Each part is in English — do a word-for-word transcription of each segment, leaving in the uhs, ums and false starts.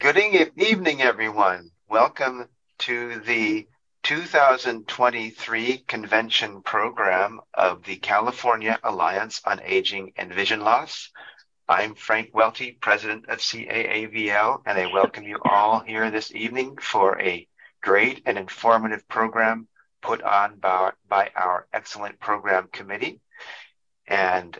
Good e- evening, everyone. Welcome to the two thousand twenty-three convention program of the California Alliance on Aging and Vision Loss. I'm Frank Welty, president of C A A V L, and I welcome you all here this evening for a great and informative program put on by, by our excellent program committee. And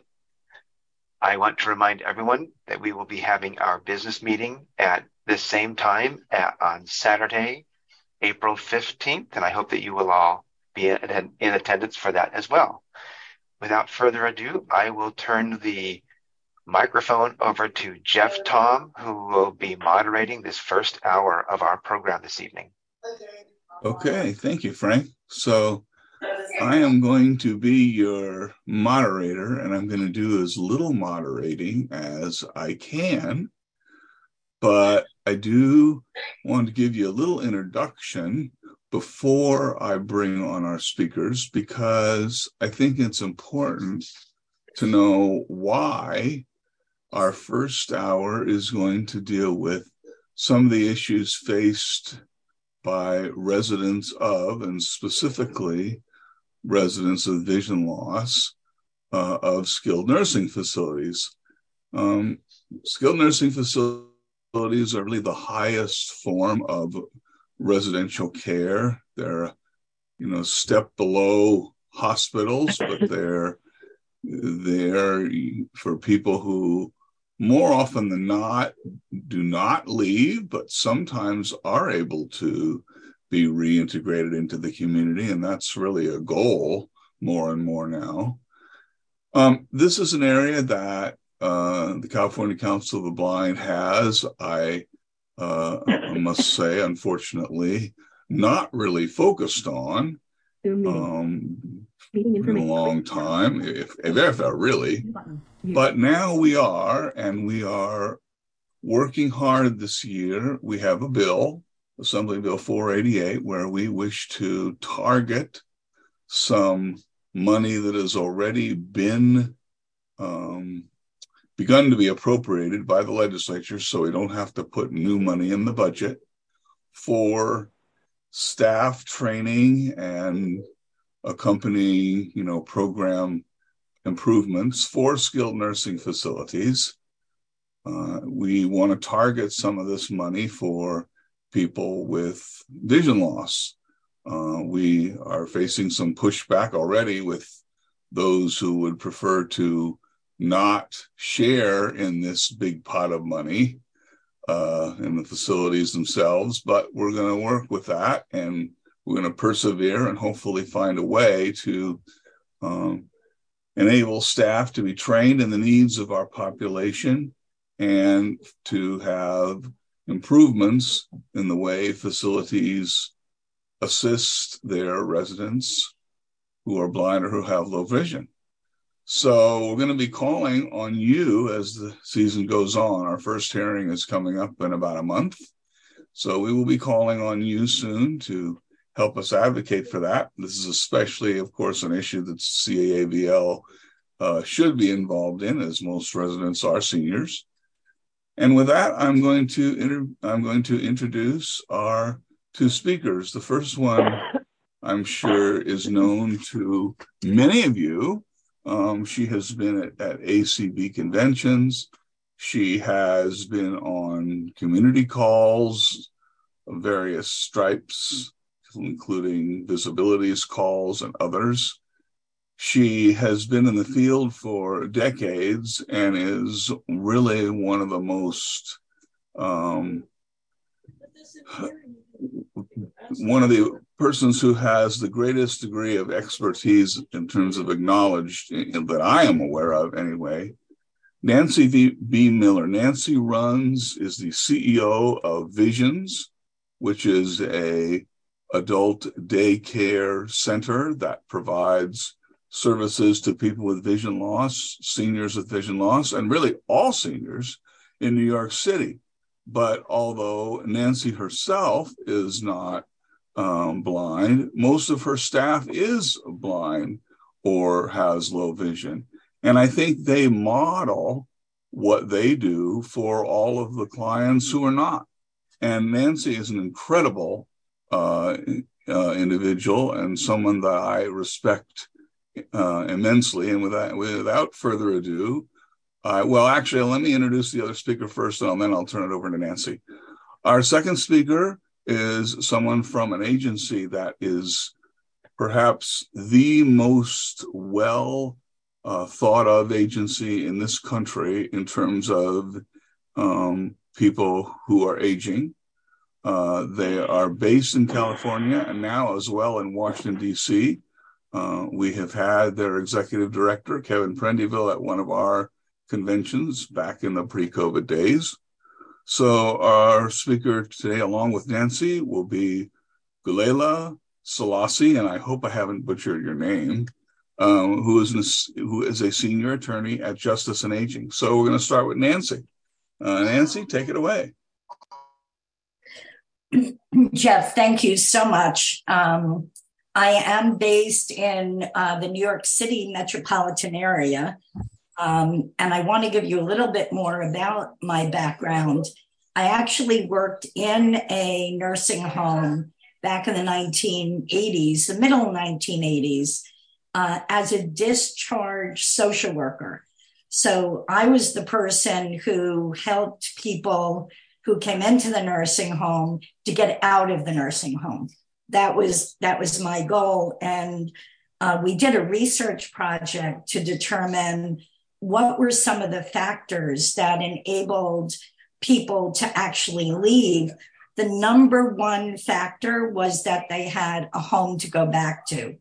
I want to remind everyone that we will be having our business meeting at the same time at, on Saturday, April fifteenth, and I hope that you will all be in, in attendance for that as well. Without further ado, I will turn the microphone over to Jeff Tom, who will be moderating this first hour of our program this evening. Okay, thank you, Frank. So I am going to be your moderator, and I'm going to do as little moderating as I can, but I do want to give you a little introduction before I bring on our speakers, because I think it's important to know why our first hour is going to deal with some of the issues faced by residents of, and specifically residents of vision loss uh, of skilled nursing facilities. Um, skilled nursing facilities are really the highest form of residential care. They're, you know, step below hospitals, but they're there for people who more often than not do not leave, but sometimes are able to be reintegrated into the community, and that's really a goal more and more now. Um, this is an area that uh, the California Council of the Blind has, I uh, must say, unfortunately, not really focused on um, in a long time, if, if ever, really. But now we are, and we are working hard this year. We have a bill, Assembly Bill four eighty-eight, where we wish to target some money that has already been um, begun to be appropriated by the legislature, so we don't have to put new money in the budget for staff training and accompanying, you know, program improvements for skilled nursing facilities. Uh, we want to target some of this money for people with vision loss. Uh, we are facing some pushback already with those who would prefer to not share in this big pot of money uh, in the facilities themselves, but we're going to work with that, and we're going to persevere and hopefully find a way to um, enable staff to be trained in the needs of our population and to have improvements in the way facilities assist their residents who are blind or who have low vision. So we're going to be calling on you as the season goes on. Our first hearing is coming up in about a month. So we will be calling on you soon to help us advocate for that. This is especially, of course, an issue that C A A V L uh, should be involved in, as most residents are seniors. And with that, I'm going to inter- I'm going to introduce our two speakers. The first one, I'm sure, is known to many of you. Um, she has been at, at A C B conventions. She has been on community calls of various stripes, including Visibilities calls and others. She has been in the field for decades and is really one of the most, um, one of the persons who has the greatest degree of expertise in terms of acknowledged, that I am aware of anyway. Nancy v. B. Miller. Nancy runs, is the C E O of Visions, which is a adult daycare center that provides services to people with vision loss, seniors with vision loss, and really all seniors in New York City. But although Nancy herself is not um, blind, most of her staff is blind or has low vision. And I think they model what they do for all of the clients who are not. And Nancy is an incredible uh, uh, individual and someone that I respect uh, immensely. And without, without further ado, uh, well, actually, let me introduce the other speaker first, and then I'll turn it over to Nancy. Our second speaker is someone from an agency that is perhaps the most well uh, thought of agency in this country in terms of um, people who are aging. Uh, they are based in California and now as well in Washington, D C. Uh, we have had their executive director, Kevin Prendiville, at one of our conventions back in the pre-COVID days. So our speaker today, along with Nancy, will be Gulela Selassie, and I hope I haven't butchered your name, um, who is an, who is a senior attorney at Justice and Aging. So we're going to start with Nancy. Uh, Nancy, take it away. Jeff, thank you so much. Um, I am based in uh, the New York City metropolitan area, um, and I want to give you a little bit more about my background. I actually worked in a nursing home back in the nineteen eighties, the middle nineteen eighties, uh, as a discharged social worker. So I was the person who helped people who came into the nursing home to get out of the nursing home. That was, that was my goal. And uh, we did a research project to determine what were some of the factors that enabled people to actually leave. The number one factor was that they had a home to go back to.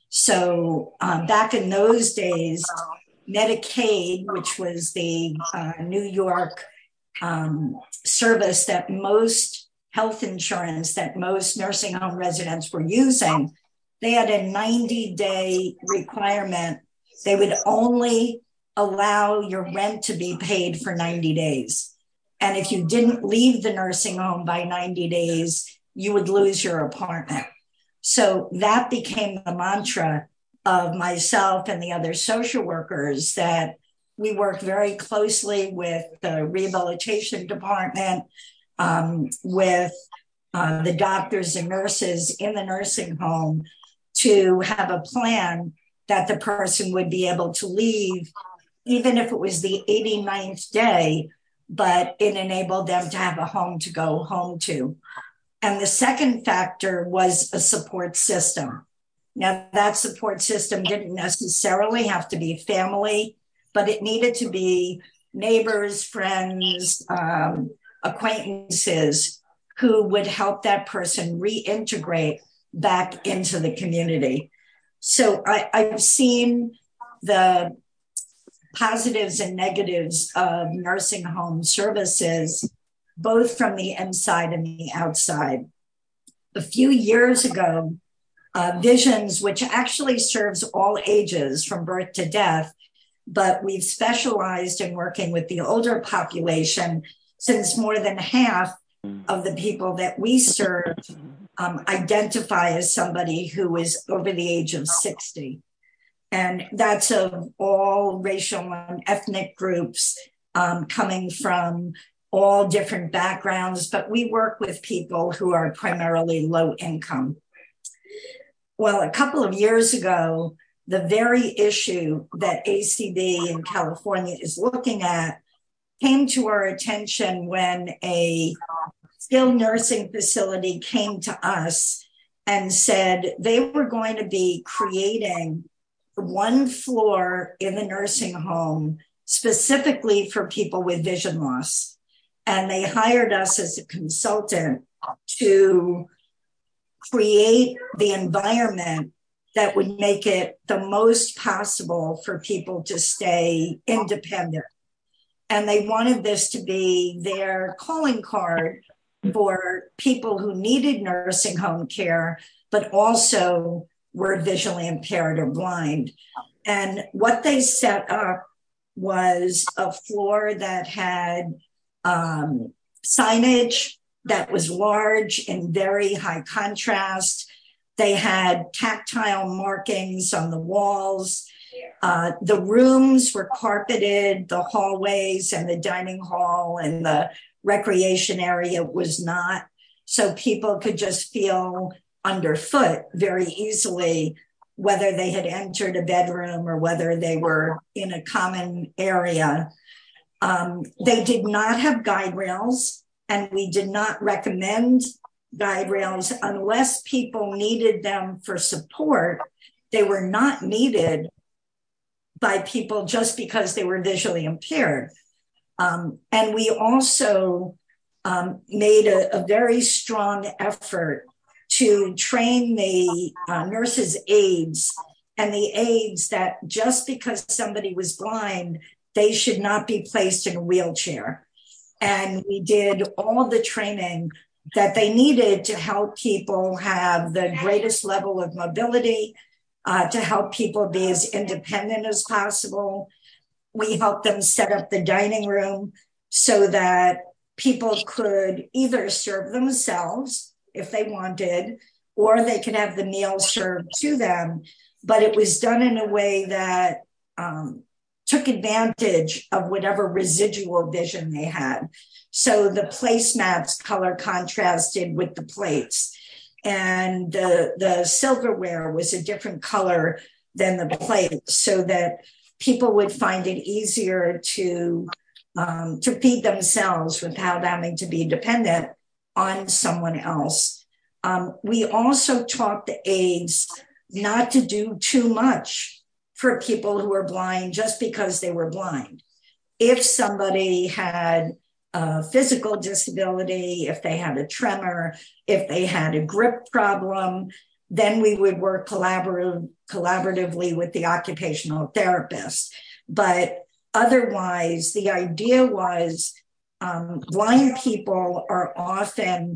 So uh, back in those days, Medicaid, which was the uh, New York um, service that most health insurance that most nursing home residents were using, they had a ninety day requirement. They would only allow your rent to be paid for ninety days. And if you didn't leave the nursing home by ninety days, you would lose your apartment. So that became the mantra of myself and the other social workers, that we work very closely with the rehabilitation department, um, with uh, the doctors and nurses in the nursing home to have a plan that the person would be able to leave, even if it was the eighty-ninth day, but it enabled them to have a home to go home to. And the second factor was a support system. Now, that support system didn't necessarily have to be family, but it needed to be neighbors, friends, um, acquaintances who would help that person reintegrate back into the community. So I, I've seen the positives and negatives of nursing home services, both from the inside and the outside. A few years ago, uh, Visions, which actually serves all ages from birth to death, but we've specialized in working with the older population, since more than half of the people that we serve um, identify as somebody who is over the age of sixty. And that's of all racial and ethnic groups, um, coming from all different backgrounds, but we work with people who are primarily low income. Well, a couple of years ago, the very issue that A C B in California is looking at came to our attention when a skilled nursing facility came to us and said they were going to be creating one floor in the nursing home specifically for people with vision loss. And they hired us as a consultant to create the environment that would make it the most possible for people to stay independent. And they wanted this to be their calling card for people who needed nursing home care, but also were visually impaired or blind. And what they set up was a floor that had um, signage that was large and very high contrast. They had tactile markings on the walls. Uh, the rooms were carpeted, the hallways and the dining hall and the recreation area was not. So people could just feel underfoot very easily, whether they had entered a bedroom or whether they were in a common area. Um, they did not have guide rails, and we did not recommend guide rails unless people needed them for support. They were not needed by people just because they were visually impaired. Um, and we also um, made a, a very strong effort to train the uh, nurses' aides and the aides that just because somebody was blind, they should not be placed in a wheelchair. And we did all the training that they needed to help people have the greatest level of mobility, uh, to help people be as independent as possible. We helped them set up the dining room so that people could either serve themselves if they wanted, or they could have the meal served to them. But it was done in a way that um, took advantage of whatever residual vision they had. So the placemats color contrasted with the plates, and the, the silverware was a different color than the plates, so that people would find it easier to um, to feed themselves without having to be dependent on someone else. Um, we also taught the aides not to do too much for people who are blind just because they were blind. If somebody had a physical disability, if they had a tremor, if they had a grip problem, then we would work collaborative, collaboratively with the occupational therapist. But otherwise, the idea was um, blind people are often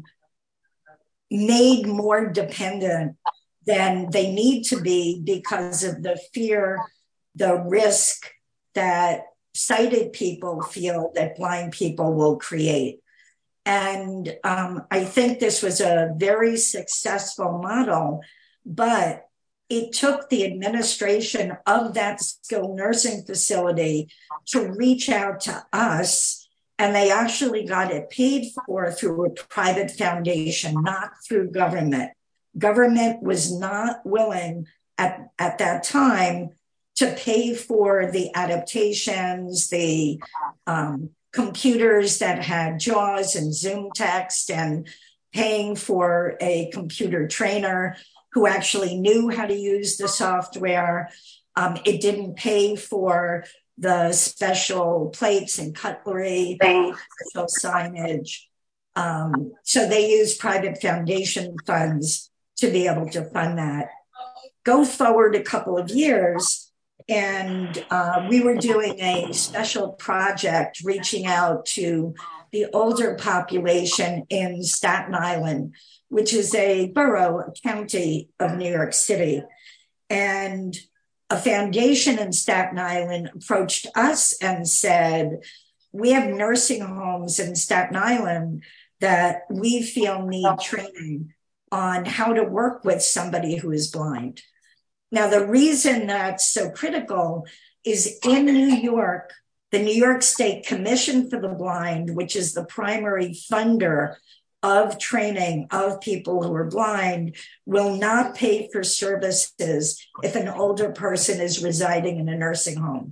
made more dependent than they need to be because of the fear, the risk that sighted people feel that blind people will create. And um, I think this was a very successful model, but it took the administration of that skilled nursing facility to reach out to us, and they actually got it paid for through a private foundation, not through government. Government was not willing at, at that time to pay for the adaptations, the um, computers that had JAWS and Zoom text, and paying for a computer trainer who actually knew how to use the software. Um, it didn't pay for the special plates and cutlery, special signage. Um, so they used private foundation funds to be able to fund that. Go forward a couple of years, and uh, we were doing a special project reaching out to the older population in Staten Island, which is a borough, a county of New York City. And a foundation in Staten Island approached us and said, we have nursing homes in Staten Island that we feel need training on how to work with somebody who is blind. Now, the reason that's so critical is in New York, the New York State Commission for the Blind, which is the primary funder of training of people who are blind, will not pay for services if an older person is residing in a nursing home.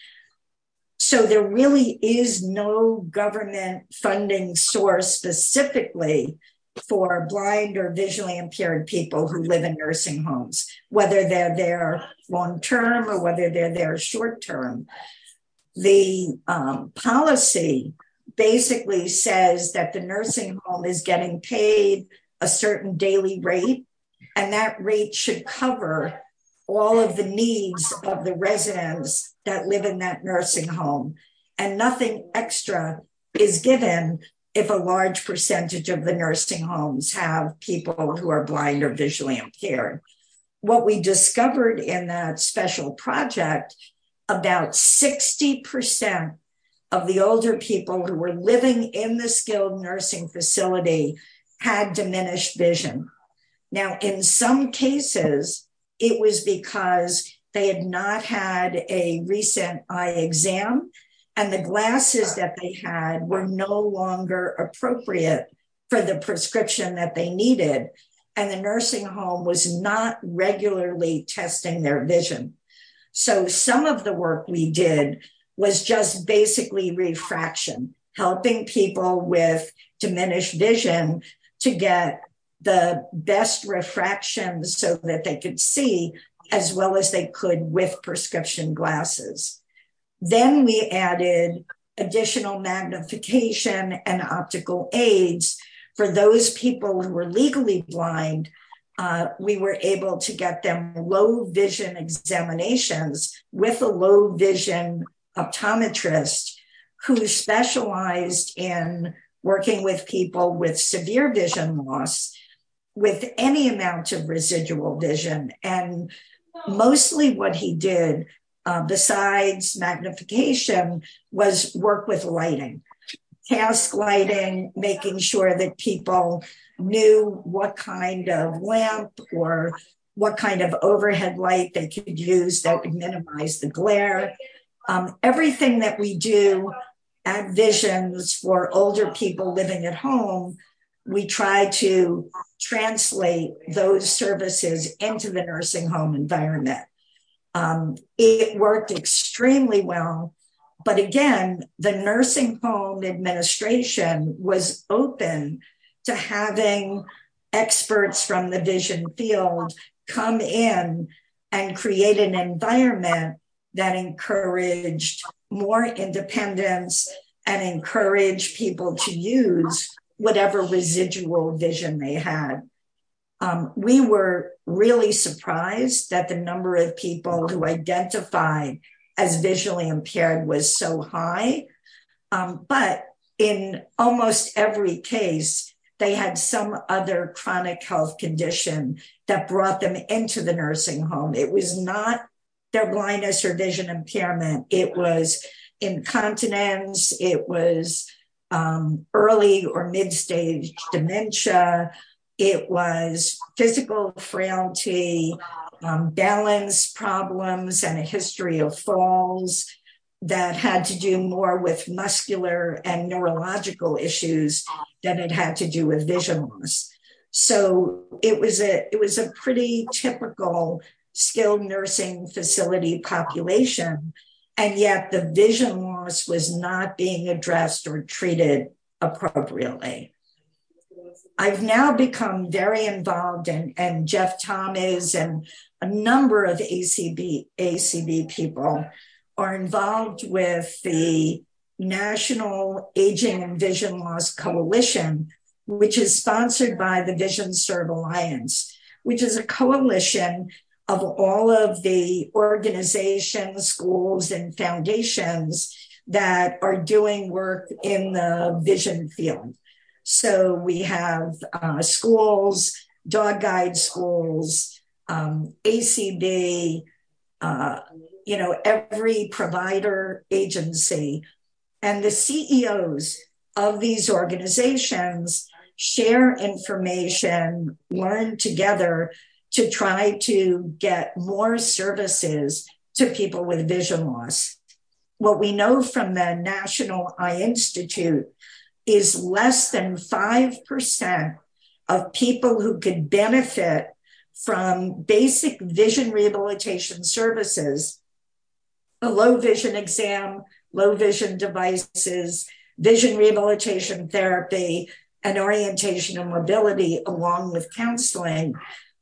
So there really is no government funding source specifically for blind or visually impaired people who live in nursing homes, whether they're there long-term or whether they're there short-term. The um, policy basically says that the nursing home is getting paid a certain daily rate, and that rate should cover all of the needs of the residents that live in that nursing home, and nothing extra is given if a large percentage of the nursing homes have people who are blind or visually impaired. What we discovered in that special project, about sixty percent of the older people who were living in the skilled nursing facility had diminished vision. Now, in some cases, it was because they had not had a recent eye exam, and the glasses that they had were no longer appropriate for the prescription that they needed. And the nursing home was not regularly testing their vision. So some of the work we did was just basically refraction, helping people with diminished vision to get the best refraction so that they could see as well as they could with prescription glasses. Then we added additional magnification and optical aids for those people who were legally blind. Uh, we were able to get them low vision examinations with a low vision optometrist who specialized in working with people with severe vision loss with any amount of residual vision. And mostly what he did, uh, besides magnification, was work with lighting, task lighting, making sure that people knew what kind of lamp or what kind of overhead light they could use that would minimize the glare. Um, everything that we do at Visions for older people living at home, we try to translate those services into the nursing home environment. Um, it worked extremely well. But again, the nursing home administration was open to having experts from the vision field come in and create an environment that encouraged more independence and encouraged people to use whatever residual vision they had. Um, we were really surprised that the number of people who identified as visually impaired was so high. Um, but in almost every case, they had some other chronic health condition that brought them into the nursing home. It was not their blindness or vision impairment. It was incontinence. It was um, early or mid-stage dementia. It was physical frailty, um, balance problems, and a history of falls that had to do more with muscular and neurological issues than it had to do with vision loss. So it was a it was a pretty typical skilled nursing facility population, and yet the vision loss was not being addressed or treated appropriately. I've now become very involved, and, and Jeff Thomas and a number of A C B, A C B people are involved with the National Aging and Vision Loss Coalition, which is sponsored by the Vision Serve Alliance, which is a coalition of all of the organizations, schools, and foundations that are doing work in the vision field. So we have uh, schools, dog guide schools, um, A C B, uh, you know, every provider agency. And the C E Os of these organizations share information, learn together to try to get more services to people with vision loss. What we know from the National Eye Institute is less than five percent of people who could benefit from basic vision rehabilitation services, a low vision exam, low vision devices, vision rehabilitation therapy, and orientation and mobility, along with counseling.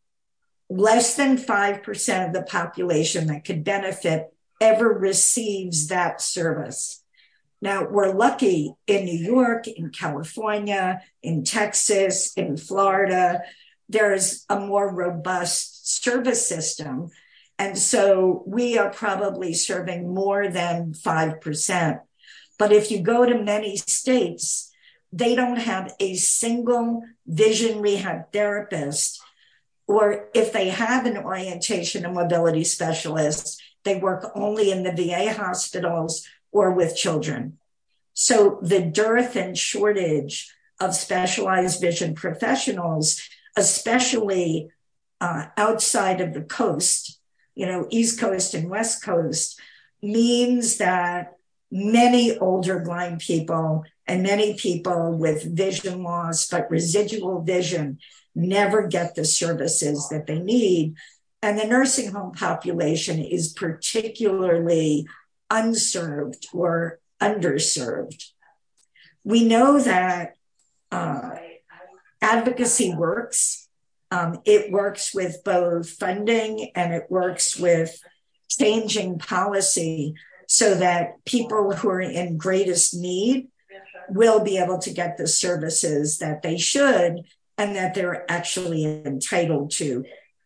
Less than five percent of the population that could benefit ever receives that service. Now, we're lucky in New York, in California, in Texas, in Florida, there's a more robust service system. And so we are probably serving more than five percent. But if you go to many states, they don't have a single vision rehab therapist, or if they have an orientation and mobility specialist, they work only in the V A hospitals or with children. So the dearth and shortage of specialized vision professionals, especially uh, outside of the coast, you know, East Coast and West Coast, means that many older blind people and many people with vision loss, but residual vision, never get the services that they need. And the nursing home population is particularly unserved or underserved. We know that uh, advocacy works. Um, it works with both funding and it works with changing policy so that people who are in greatest need will be able to get the services that they should and that they're actually entitled to.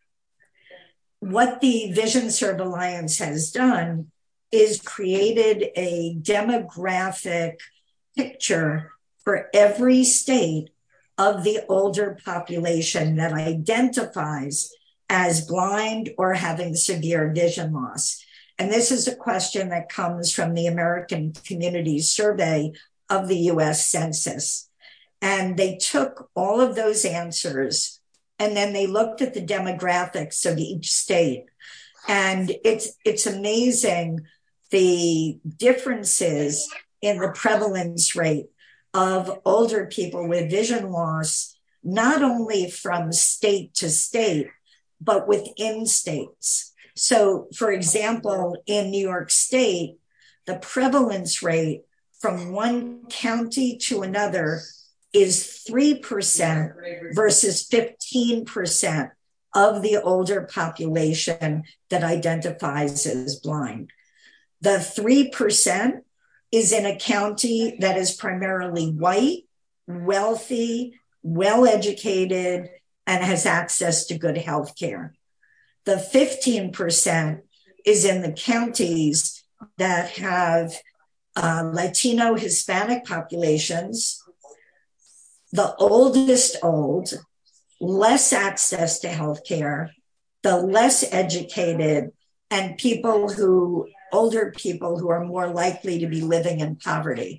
What the Vision Serve Alliance has done is created a demographic picture for every state of the older population that identifies as blind or having severe vision loss. And this is a question that comes from the American Community Survey of the U S Census. And they took all of those answers and then they looked at the demographics of each state. And it's, it's amazing the differences in the prevalence rate of older people with vision loss, not only from state to state, but within states. So, for example, in New York State, the prevalence rate from one county to another is three percent versus fifteen percent of the older population that identifies as blind. The three percent is in a county that is primarily white, wealthy, well-educated, and has access to good health care. The fifteen percent is in the counties that have uh, Latino Hispanic populations, the oldest old, less access to healthcare, the less educated, and people who, older people who are more likely to be living in poverty.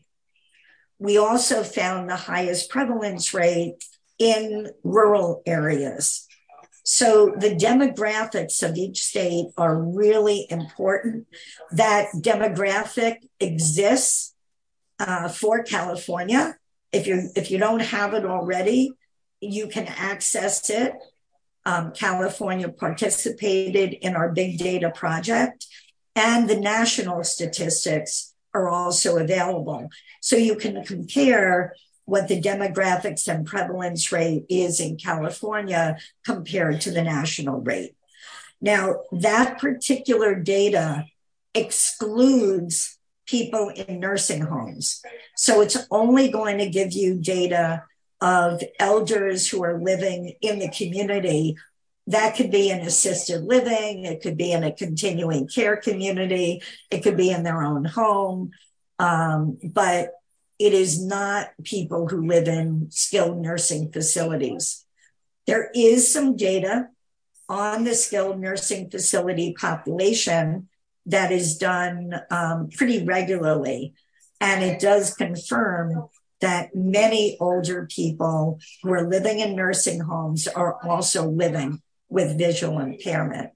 We also found the highest prevalence rate in rural areas. So the demographics of each state are really important. That demographic exists uh, for California. If you if you don't have it already, you can access it. Um, California participated in our big data project, and the national statistics are also available. So you can compare what the demographics and prevalence rate is in California compared to the national rate. Now, that particular data excludes people in nursing homes. So it's only going to give you data of elders who are living in the community. That could be in assisted living, it could be in a continuing care community, it could be in their own home, um, but it is not people who live in skilled nursing facilities. There is some data on the skilled nursing facility population that is done um, pretty regularly, and it does confirm that many older people who are living in nursing homes are also living with visual impairment.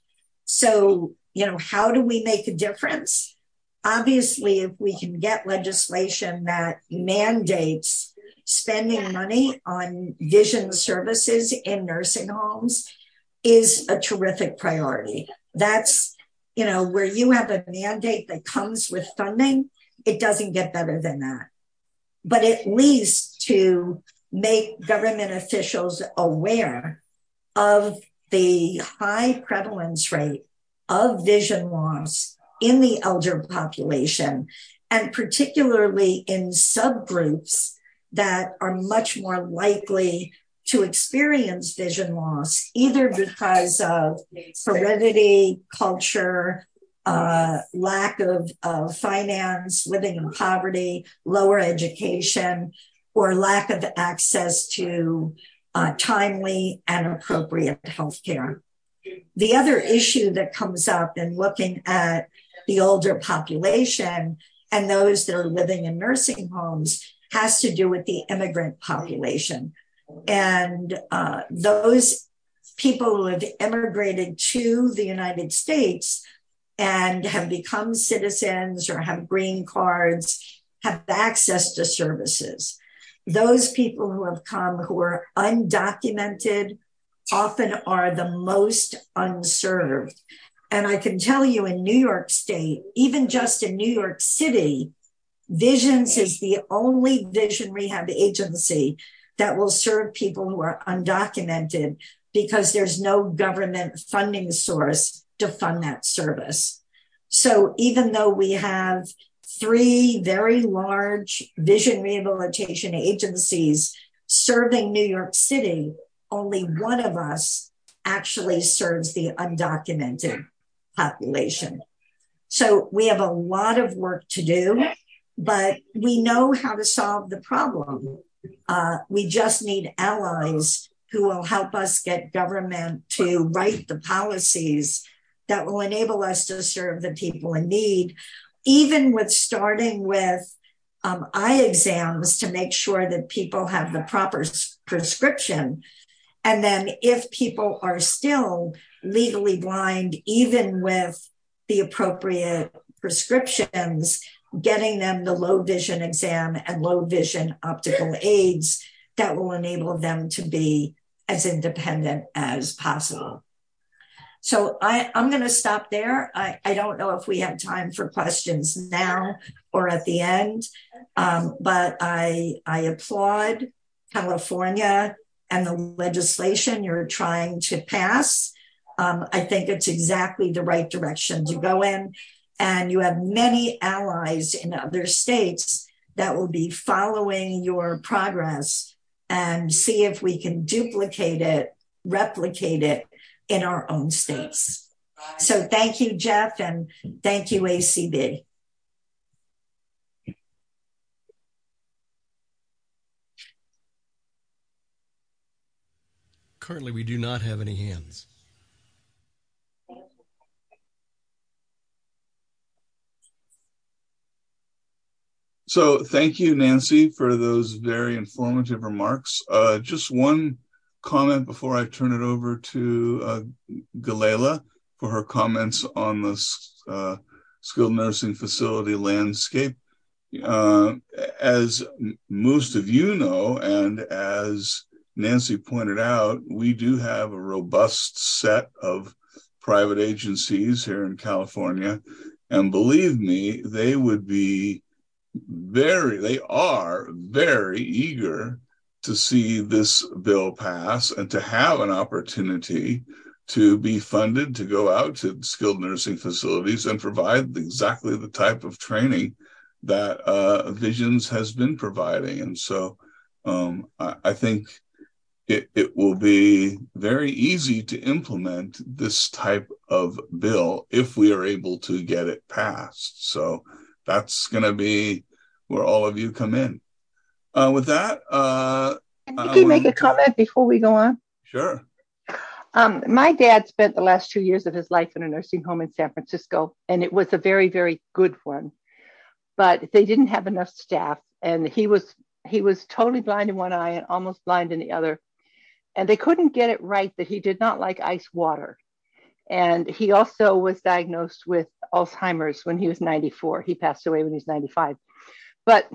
So, you know, how do we make a difference? Obviously, if we can get legislation that mandates spending money on vision services in nursing homes is a terrific priority. That's, you know, where you have a mandate that comes with funding, it doesn't get better than that. But at least to make government officials aware of the high prevalence rate of vision loss in the elder population, and particularly in subgroups that are much more likely to experience vision loss, either because of heredity, culture, uh, lack of, of finance, living in poverty, lower education, or lack of access to uh, timely and appropriate health care. The other issue that comes up in looking at the older population and those that are living in nursing homes has to do with the immigrant population. And uh, those people who have immigrated to the United States and have become citizens or have green cards, have access to services. Those people who have come who are undocumented often are the most unserved. And I can tell you in New York State, even just in New York City, Visions is the only vision rehab agency that will serve people who are undocumented because there's no government funding source to fund that service. So even though we have three very large vision rehabilitation agencies serving New York City, only one of us actually serves the undocumented population. So we have a lot of work to do, but we know how to solve the problem. Uh, we just need allies who will help us get government to write the policies that will enable us to serve the people in need, even with starting with um, eye exams to make sure that people have the proper prescription. And then if people are still legally blind, even with the appropriate prescriptions, getting them the low vision exam and low vision optical aids that will enable them to be as independent as possible. So I, I'm going to stop there. I, I don't know if we have time for questions now or at the end, um, but I, I applaud California and the legislation you're trying to pass. Um, I think it's exactly the right direction to go in. And you have many allies in other states that will be following your progress and see if we can duplicate it, replicate it in our own states. So thank you, Jeff, and thank you, A C B. Currently, we do not have any hands. So thank you, Nancy, for those very informative remarks. Uh, just one comment before I turn it over to uh, Galila for her comments on the uh, skilled nursing facility landscape. Uh, as most of you know, and as Nancy pointed out, we do have a robust set of private agencies here in California. And believe me, they would be very, they are very eager to see this bill pass and to have an opportunity to be funded to go out to skilled nursing facilities and provide exactly the type of training that uh, Visions has been providing. And so um, I, I think it, it will be very easy to implement this type of bill if we are able to get it passed. So that's going to be where all of you come in. Uh, with that, uh, can Nikki make a comment before we go on? Sure. Um, my dad spent the last two years of his life in a nursing home in San Francisco, and it was a very, very good one. But they didn't have enough staff, and he was he was totally blind in one eye and almost blind in the other. And they couldn't get it right that he did not like ice water. And he also was diagnosed with Alzheimer's when he was ninety-four. He passed away when he was ninety-five. But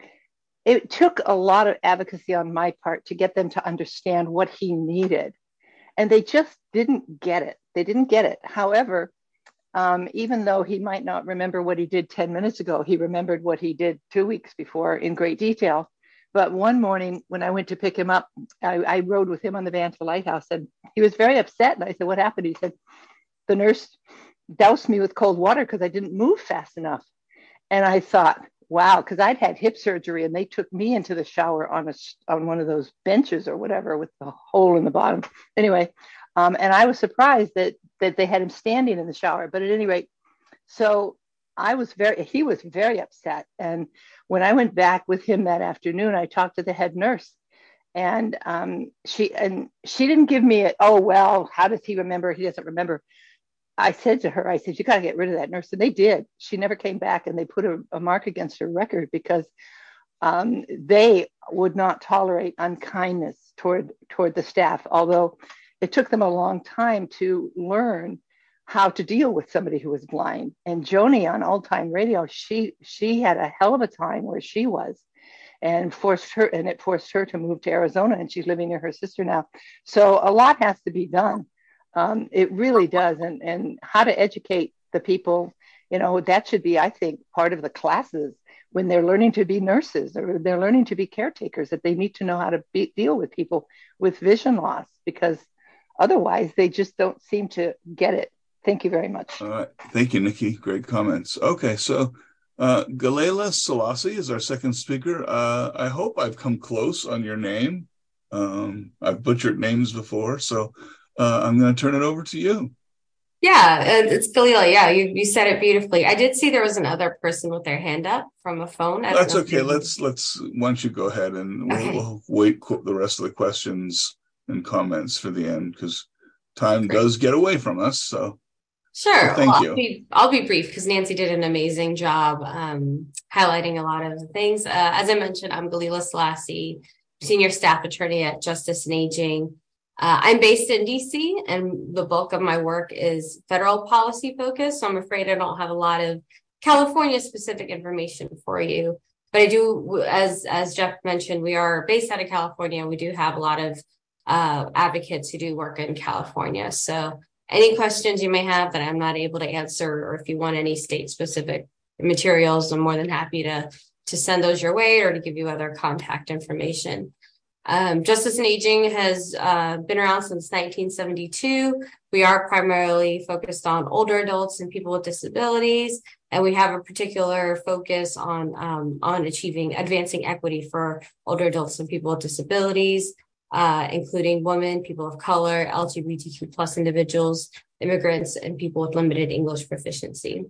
it took a lot of advocacy on my part to get them to understand what he needed. And they just didn't get it. They didn't get it. However, um, even though he might not remember what he did ten minutes ago, he remembered what he did two weeks before in great detail. But one morning when I went to pick him up, I, I rode with him on the van to the lighthouse, and he was very upset. And I said, "What happened?" He said, "The nurse doused me with cold water because I didn't move fast enough." And I thought, wow, because I'd had hip surgery and they took me into the shower on a on one of those benches or whatever with the hole in the bottom. Anyway, um, and I was surprised that that they had him standing in the shower. But at any rate, so I was very, he was very upset. And when I went back with him that afternoon, I talked to the head nurse, and um, she and she didn't give me a, oh, well, how does he remember? He doesn't remember. I said to her, I said, you got to get rid of that nurse. And they did. She never came back, and they put a, a mark against her record because um, they would not tolerate unkindness toward, toward the staff, although it took them a long time to learn how to deal with somebody who was blind. And Joni on Old Time Radio, she she had a hell of a time where she was, and forced her, and it forced her to move to Arizona, and she's living near her sister now. So a lot has to be done. Um, it really does. And and how to educate the people, you know, that should be, I think, part of the classes when they're learning to be nurses or they're learning to be caretakers, that they need to know how to be, deal with people with vision loss, because otherwise they just don't seem to get it. Thank you very much. All right. Thank you, Nikki. Great comments. Okay, so uh, Galela Selassie is our second speaker. Uh, I hope I've come close on your name. Um, I've butchered names before, so uh, I'm going to turn it over to you. Yeah, it's Galila. Yeah, you, you said it beautifully. I did see there was another person with their hand up from a phone. That's okay. Let's, let's, why don't you go ahead and we'll, okay. we'll wait qu- the rest of the questions and comments for the end, because time Great. does get away from us. So Sure. so thank well, you. I'll be, I'll be brief because Nancy did an amazing job um, highlighting a lot of the things. Uh, as I mentioned, I'm Galila Selassie, Senior Staff Attorney at Justice and Aging. Uh, I'm based in D C, and the bulk of my work is federal policy focused. So I'm afraid I don't have a lot of California specific information for you. But I do, as, as Jeff mentioned, we are based out of California. We do have a lot of uh, advocates who do work in California. So any questions you may have that I'm not able to answer, or if you want any state-specific materials, I'm more than happy to, to send those your way or to give you other contact information. Um, Justice and Aging has uh, been around since nineteen seventy-two. We are primarily focused on older adults and people with disabilities, and we have a particular focus on, um, on achieving, advancing equity for older adults and people with disabilities. Uh, including women, people of color, L G B T Q plus individuals, immigrants, and people with limited English proficiency.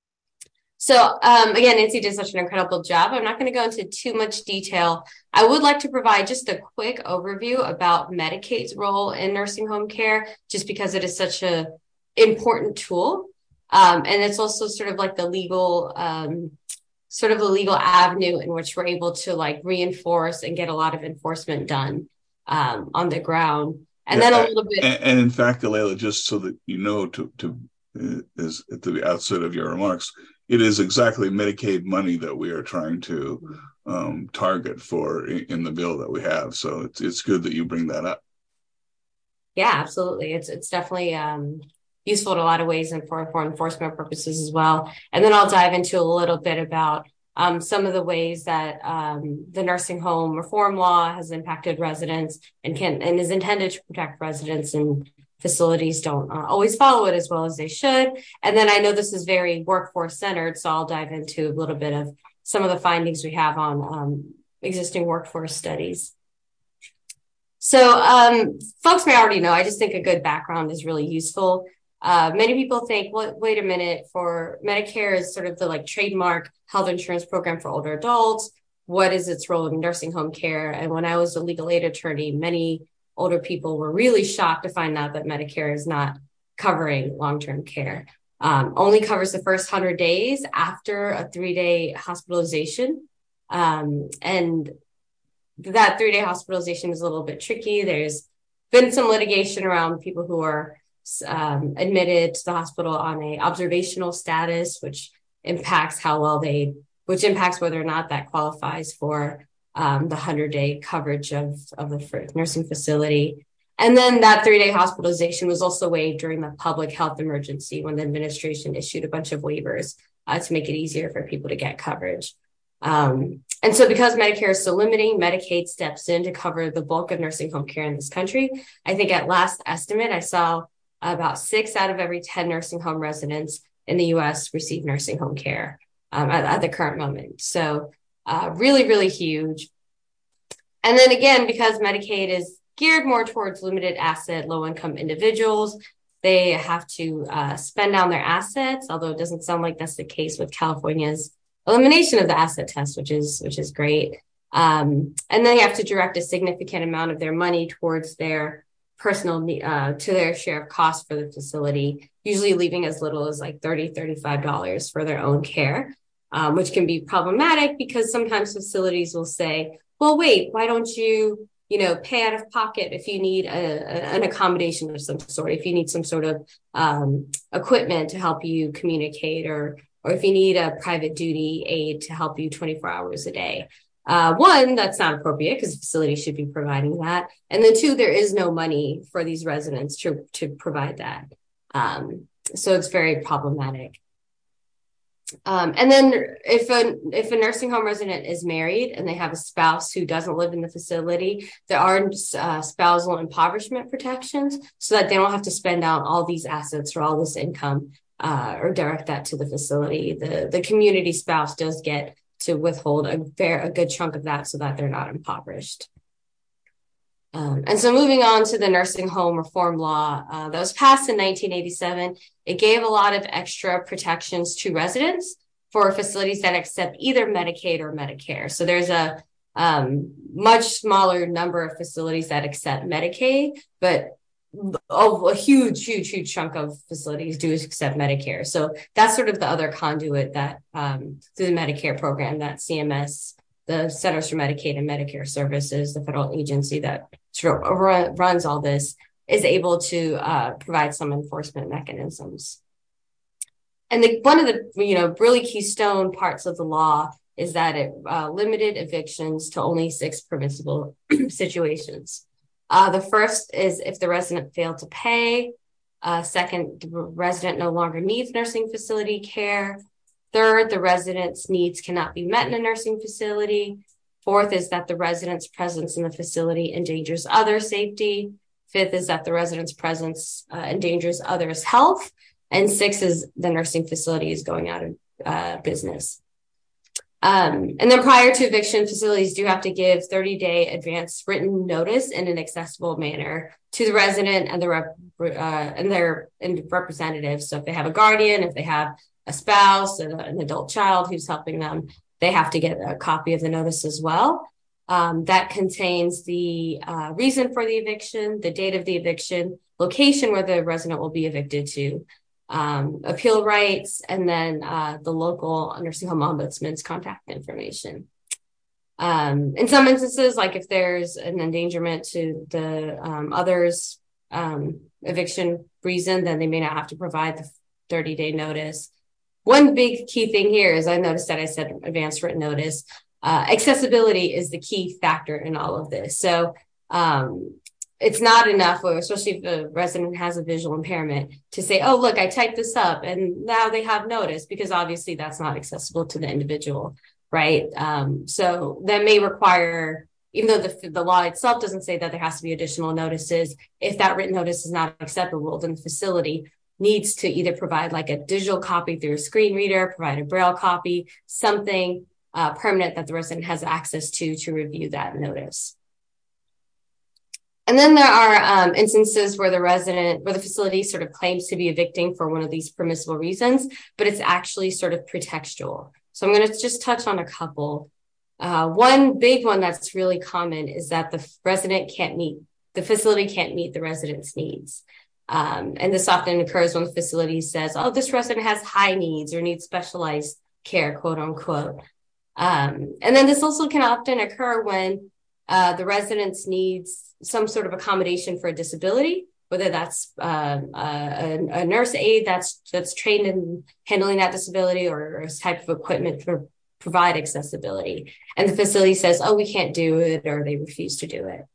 So um, again, Nancy did such an incredible job. I'm not going to go into too much detail. I would like to provide just a quick overview about Medicaid's role in nursing home care, just because it is such an important tool. Um, and it's also sort of like the legal, um, sort of the legal avenue in which we're able to like reinforce and get a lot of enforcement done. Um, on the ground, and yeah, then a little bit. And, and in fact, Galila, just so that you know, to to uh, is at the outset of your remarks, it is exactly Medicaid money that we are trying to um, target for in, in the bill that we have. So it's it's good that you bring that up. Yeah, absolutely. It's it's definitely um, useful in a lot of ways, and for for enforcement purposes as well. And then I'll dive into a little bit about Um, some of the ways that um, the nursing home reform law has impacted residents and can and is intended to protect residents, and facilities don't uh, always follow it as well as they should. And then I know this is very workforce centered, so I'll dive into a little bit of some of the findings we have on um, existing workforce studies. So um, folks may already know, I just think a good background is really useful. Uh, many people think, well, wait a minute, for Medicare is sort of the like trademark health insurance program for older adults. What is its role in nursing home care? And when I was a legal aid attorney, many older people were really shocked to find out that Medicare is not covering long-term care. Um, only covers the first one hundred days after a three-day hospitalization. Um, and that three-day hospitalization is a little bit tricky. There's been some litigation around people who are Um, admitted to the hospital on a observational status, which impacts how well they, which impacts whether or not that qualifies for um, the hundred-day coverage of, of the nursing facility. And then that three-day hospitalization was also waived during the public health emergency when the administration issued a bunch of waivers uh, to make it easier for people to get coverage. Um, and so because Medicare is so limiting, Medicaid steps in to cover the bulk of nursing home care in this country. I think at last estimate, I saw about six out of every ten nursing home residents in the U S receive nursing home care um, at, at the current moment. So uh, really, really huge. And then again, because Medicaid is geared more towards limited asset, low income individuals, they have to uh, spend down their assets, although it doesn't sound like that's the case with California's elimination of the asset test, which is, which is great. Um, and then they have to direct a significant amount of their money towards their personal uh, to their share of cost for the facility, usually leaving as little as like thirty dollars, thirty-five dollars for their own care, um, which can be problematic because sometimes facilities will say, well, wait, why don't you you know, pay out of pocket if you need a, a, an accommodation of some sort, if you need some sort of um, equipment to help you communicate, or or if you need a private duty aid to help you twenty-four hours a day. Uh, one, that's not appropriate because the facility should be providing that. And then two, there is no money for these residents to, to provide that. Um, so it's very problematic. Um, and then if a, if a nursing home resident is married and they have a spouse who doesn't live in the facility, there are uh, spousal impoverishment protections so that they don't have to spend out all these assets or all this income uh, or direct that to the facility. The, the community spouse does get to withhold a, fair, a good chunk of that so that they're not impoverished. Um, and so moving on to the nursing home reform law uh, that was passed in nineteen eighty-seven, it gave a lot of extra protections to residents for facilities that accept either Medicaid or Medicare. So there's a um, much smaller number of facilities that accept Medicaid, but a, a huge, huge, huge chunk of facilities do accept Medicare. So that's sort of the other conduit that um, through the Medicare program that C M S, the Centers for Medicaid and Medicare Services, the federal agency that sort of run, runs all this, is able to uh, provide some enforcement mechanisms. And the, one of the you know really keystone parts of the law is that it uh, limited evictions to only six permissible situations. Uh, the first is if the resident failed to pay. Uh, second, the resident no longer needs nursing facility care. Third, the resident's needs cannot be met in a nursing facility. Fourth is that the resident's presence in the facility endangers other safety. Fifth is that the resident's presence uh, endangers others' health. And sixth is the nursing facility is going out of uh, business. Um, and then prior to eviction, facilities do have to give thirty-day advance written notice in an accessible manner to the resident and, the rep, uh, and their and representatives. So if they have a guardian, if they have a spouse, an adult child who's helping them, they have to get a copy of the notice as well. Um, that contains the uh, reason for the eviction, the date of the eviction, location where the resident will be evicted to, um, appeal rights, and then uh, the local nursing home ombudsman's contact information. Um, in some instances, like if there's an endangerment to the um, other's um, eviction reason, then they may not have to provide the thirty-day notice. One big key thing here is I noticed that I said advance written notice. Uh, accessibility is the key factor in all of this. So um, it's not enough, especially if the resident has a visual impairment, to say, oh, look, I typed this up and now they have notice, because obviously that's not accessible to the individual, right? Um, so that may require, even though the, the law itself doesn't say that there has to be additional notices, if that written notice is not acceptable, then the facility needs to either provide like a digital copy through a screen reader, provide a braille copy, something uh, permanent that the resident has access to to review that notice. And then there are um, instances where the resident, where the facility sort of claims to be evicting for one of these permissible reasons, but it's actually sort of pretextual. So I'm going to just touch on a couple. Uh, one big one that's really common is that the resident can't meet, the facility can't meet the resident's needs. Um, and this often occurs when the facility says, oh, this resident has high needs or needs specialized care, quote unquote. Um, and then this also can often occur when uh, the resident's needs some sort of accommodation for a disability, whether that's uh, a, a nurse aide that's that's trained in handling that disability, or a type of equipment to provide accessibility. And the facility says, oh, we can't do it, or they refuse to do it.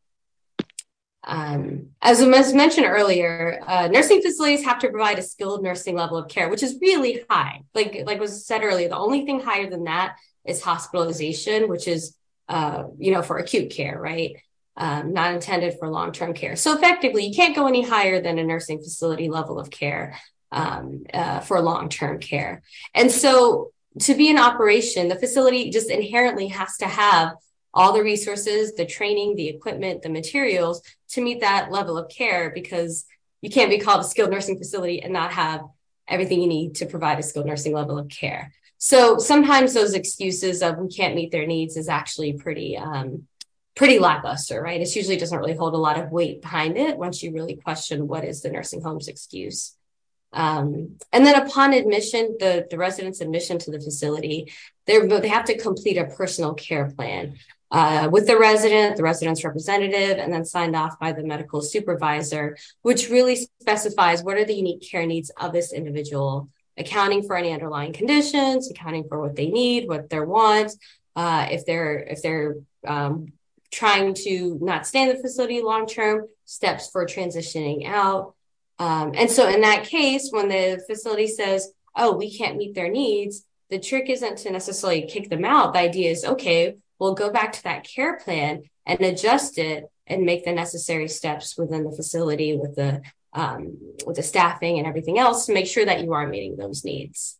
Um, as was mentioned earlier, uh, nursing facilities have to provide a skilled nursing level of care, which is really high. Like, like was said earlier, the only thing higher than that is hospitalization, which is, uh, you know, for acute care, right? Um, not intended for long-term care. So effectively, you can't go any higher than a nursing facility level of care um, uh, for long-term care. And so to be in operation, the facility just inherently has to have all the resources, the training, the equipment, the materials to meet that level of care, because you can't be called a skilled nursing facility and not have everything you need to provide a skilled nursing level of care. So sometimes those excuses of we can't meet their needs is actually pretty, um, pretty lackluster, right? It usually doesn't really hold a lot of weight behind it once you really question what is the nursing home's excuse. Um, and then upon admission, the, the resident's admission to the facility, they they have to complete a personal care plan. uh, with the resident, the resident's representative, and then signed off by the medical supervisor, which really specifies what are the unique care needs of this individual, accounting for any underlying conditions, accounting for what they need, what their wants, uh, if they're if they're um, trying to not stay in the facility long-term, steps for transitioning out. Um, and so in that case, when the facility says, oh, we can't meet their needs, the trick isn't to necessarily kick them out. The idea is, okay, we'll go back to that care plan and adjust it and make the necessary steps within the facility with the um, with the staffing and everything else to make sure that you are meeting those needs.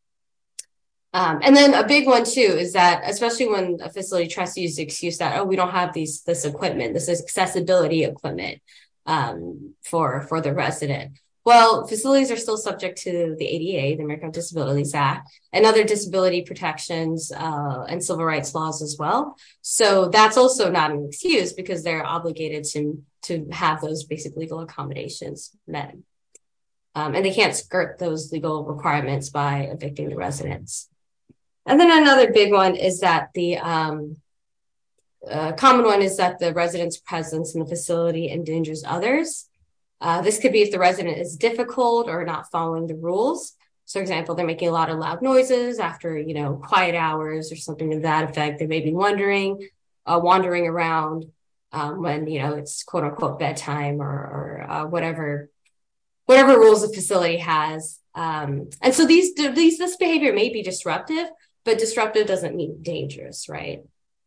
Um, and then a big one too is that, especially when a facility tries to use the excuse that, oh, we don't have these this equipment, this is accessibility equipment um, for for the resident. Well, facilities are still subject to the A D A, the American with Disabilities Act, and other disability protections uh, and civil rights laws as well. So that's also not an excuse because they're obligated to to have those basic legal accommodations met, um, and they can't skirt those legal requirements by evicting the residents. And then another big one is that the um, uh, common one is that the resident's presence in the facility endangers others. Uh, this could be if the resident is difficult or not following the rules. So, for example, they're making a lot of loud noises after, you know, quiet hours or something to that effect. They may be wandering, uh, wandering around um, when, you know, it's quote unquote bedtime or, or uh, whatever, whatever rules the facility has. Um, and so these, these, this behavior may be disruptive, but disruptive doesn't mean dangerous, right?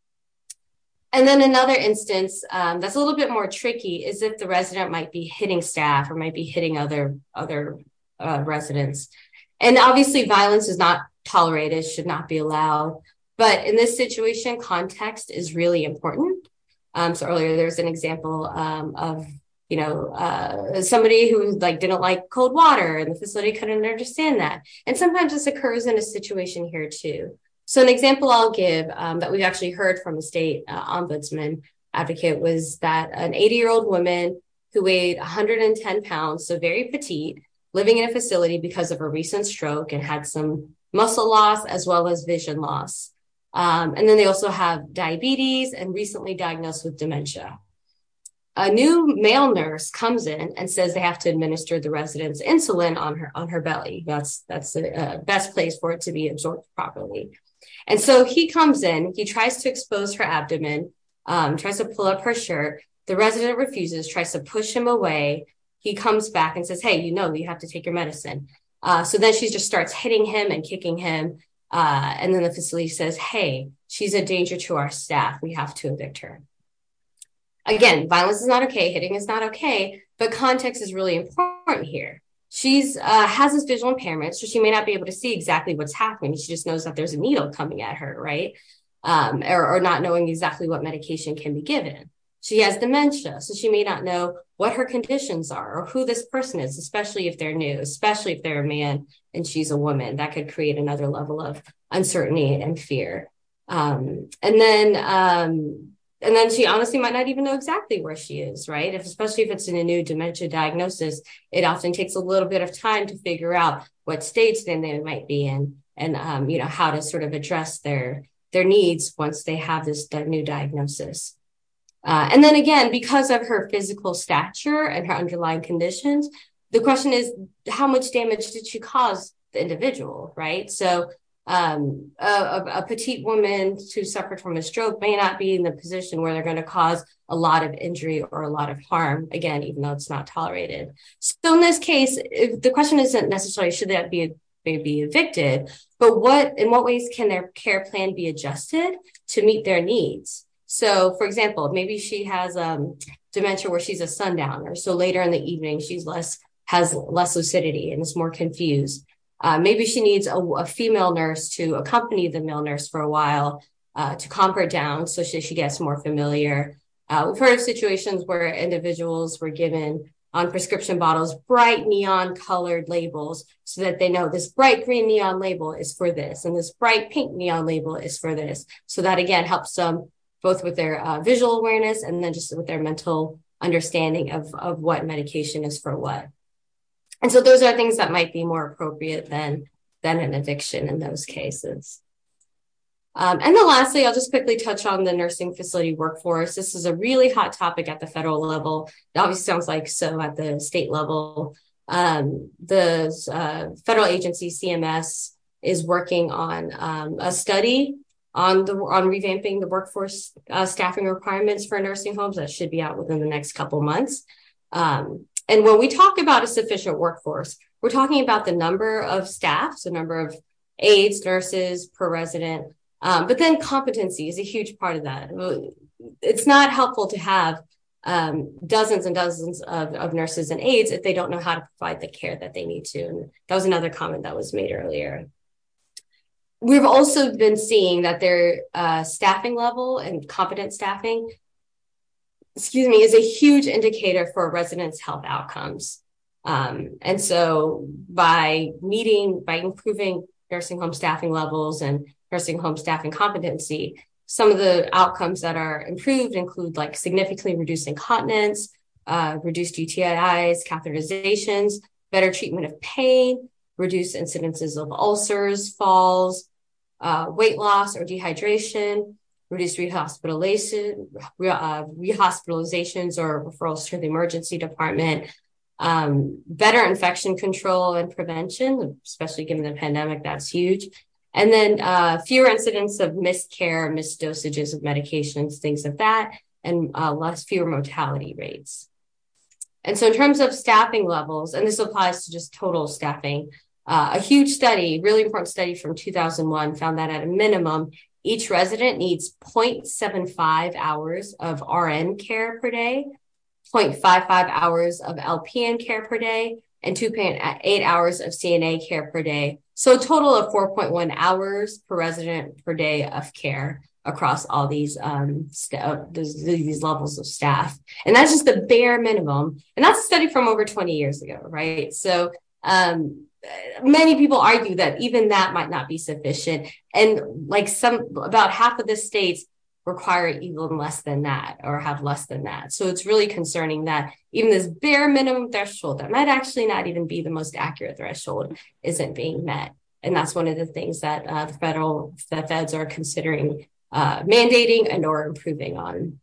And then another instance um, that's a little bit more tricky is if the resident might be hitting staff or might be hitting other other uh, residents. And obviously violence is not tolerated, should not be allowed. But in this situation, context is really important. Um, so earlier there's an example um, of, you know, uh, somebody who like didn't like cold water and the facility couldn't understand that. And sometimes this occurs in a situation here too. So an example I'll give um, that we've actually heard from a state uh, ombudsman advocate was that an eighty-year-old woman who weighed one hundred ten pounds, so very petite, living in a facility because of a recent stroke and had some muscle loss as well as vision loss. Um, and then they also have diabetes and recently diagnosed with dementia. A new male nurse comes in and says they have to administer the resident's insulin on her on her belly. That's that's the uh, best place for it to be absorbed properly. And so he comes in, he tries to expose her abdomen, um, tries to pull up her shirt. The resident refuses, tries to push him away. He comes back and says, hey, you know, you have to take your medicine. Uh, so then she just starts hitting him and kicking him. Uh, and then the facility says, hey, she's a danger to our staff. We have to evict her. Again, violence is not okay. Hitting is not okay. But context is really important here. She's uh, has this visual impairment, so she may not be able to see exactly what's happening. She just knows that there's a needle coming at her, right? Um, or, or not knowing exactly what medication can be given. She has dementia, so she may not know what her conditions are or who this person is, especially if they're new, especially if they're a man and she's a woman. That could create another level of uncertainty and fear. Um, and then um, And then she honestly might not even know exactly where she is, right? If, especially if it's in a new dementia diagnosis, it often takes a little bit of time to figure out what stage then they might be in and, um, you know, how to sort of address their, their needs once they have this new diagnosis. Uh, and then again, because of her physical stature and her underlying conditions, the question is, how much damage did she cause the individual, right? So Um, a, a petite woman who suffered from a stroke may not be in the position where they're going to cause a lot of injury or a lot of harm, again, even though it's not tolerated. So in this case, if the question isn't necessarily should that be, be evicted, but what in what ways can their care plan be adjusted to meet their needs? So, for example, maybe she has um, dementia where she's a sundowner. So later in the evening, she's less has less lucidity and is more confused. Uh, maybe she needs a, a female nurse to accompany the male nurse for a while uh, to calm her down so she, she gets more familiar. Uh, we've heard of situations where individuals were given on prescription bottles bright neon colored labels so that they know this bright green neon label is for this and this bright pink neon label is for this. So that, again, helps them both with their uh, visual awareness and then just with their mental understanding of, of what medication is for what. And so those are things that might be more appropriate than, than an eviction in those cases. Um, and then lastly, I'll just quickly touch on the nursing facility workforce. This is a really hot topic at the federal level. It obviously sounds like so at the state level. Um, the uh, federal agency, C M S, is working on um, a study on the on revamping the workforce uh, staffing requirements for nursing homes that should be out within the next couple months. Um, and when we talk about a sufficient workforce, we're talking about the number of staff, so number of aides, nurses per resident. Um, but then competency is a huge part of that. It's not helpful to have um, dozens and dozens of, of nurses and aides if they don't know how to provide the care that they need to. And that was another comment that was made earlier. We've also been seeing that their uh, staffing level and competent staffing, excuse me, is a huge indicator for residents' health outcomes. Um, and so by meeting, by improving nursing home staffing levels and nursing home staffing competency, some of the outcomes that are improved include like significantly reduced incontinence, uh, reduced U T I Is, catheterizations, better treatment of pain, reduced incidences of ulcers, falls, uh, weight loss or dehydration, reduced rehospitalization, uh, rehospitalizations or referrals to the emergency department, um, better infection control and prevention, especially given the pandemic, that's huge. And then uh, fewer incidents of missed care, missed dosages of medications, things of that, and uh, less fewer mortality rates. And so in terms of staffing levels, and this applies to just total staffing, uh, a huge study, really important study from two thousand one found that at a minimum, each resident needs zero point seven five hours of R N care per day, zero point five five hours of L P N care per day, and two point eight hours of C N A care per day. So a total of four point one hours per resident per day of care across all these um, st- these levels of staff. And that's just the bare minimum. And that's a study from over twenty years ago, right? So um, many people argue that even that might not be sufficient. And like some, about half of the states require even less than that or have less than that. So it's really concerning that even this bare minimum threshold that might actually not even be the most accurate threshold isn't being met. And that's one of the things that uh, the federal the feds are considering uh, mandating and or improving on.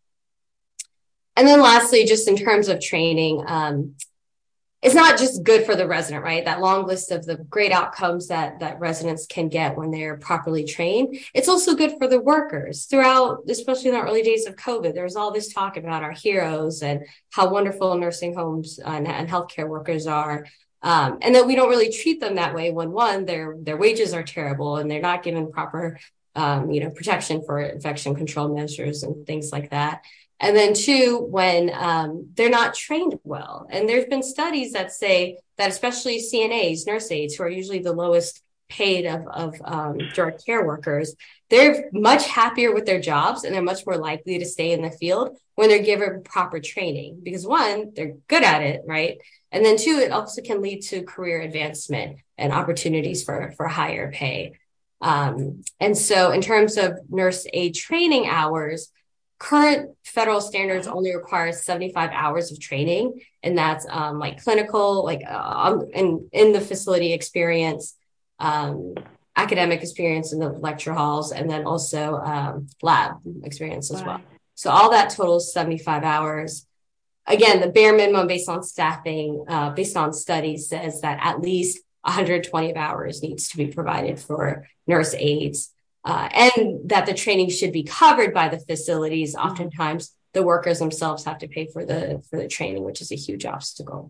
And then lastly, just in terms of training, um, it's not just good for the resident, right? That long list of the great outcomes that, that residents can get when they're properly trained. It's also good for the workers throughout, especially in the early days of COVID. There was all this talk about our heroes and how wonderful nursing homes and, and healthcare workers are. Um, and that we don't really treat them that way when one, their, their wages are terrible and they're not given proper, um, you know, protection for infection control measures and things like that. And then two, when um, they're not trained well. And there's been studies that say that especially C N As, nurse aides, who are usually the lowest paid of, of um, direct care workers, they're much happier with their jobs and they're much more likely to stay in the field when they're given proper training. Because one, they're good at it, right? And then two, it also can lead to career advancement and opportunities for, for higher pay. Um, and so in terms of nurse aide training hours, current federal standards only require seventy-five hours of training, and that's um, like clinical, like uh, in, in the facility experience, um, academic experience in the lecture halls, and then also um, lab experience as well. So all that totals seventy-five hours. Again, the bare minimum based on staffing, uh, based on studies, says that at least one hundred twenty hours needs to be provided for nurse aides. Uh, and that the training should be covered by the facilities. Oftentimes, the workers themselves have to pay for the for the training, which is a huge obstacle.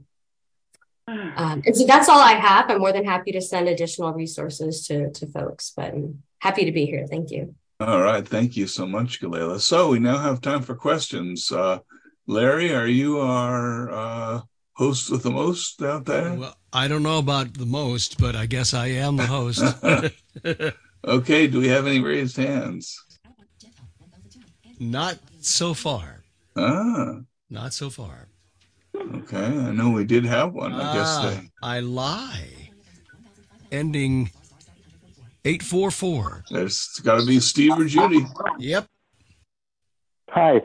Um, and so that's all I have. I'm more than happy to send additional resources to, to folks, but I'm happy to be here. Thank you. All right. Thank you so much, Galila. So we now have time for questions. Uh, Larry, are you our uh, host with the most out there? Well, I don't know about the most, but I guess I am the host. Okay, do we have any raised hands? Not so far. Ah. Not so far. Okay, I know we did have one. I guess ah, they... I lie. Ending eight four four. There's got to be Steve or Judy. Yep. Hi.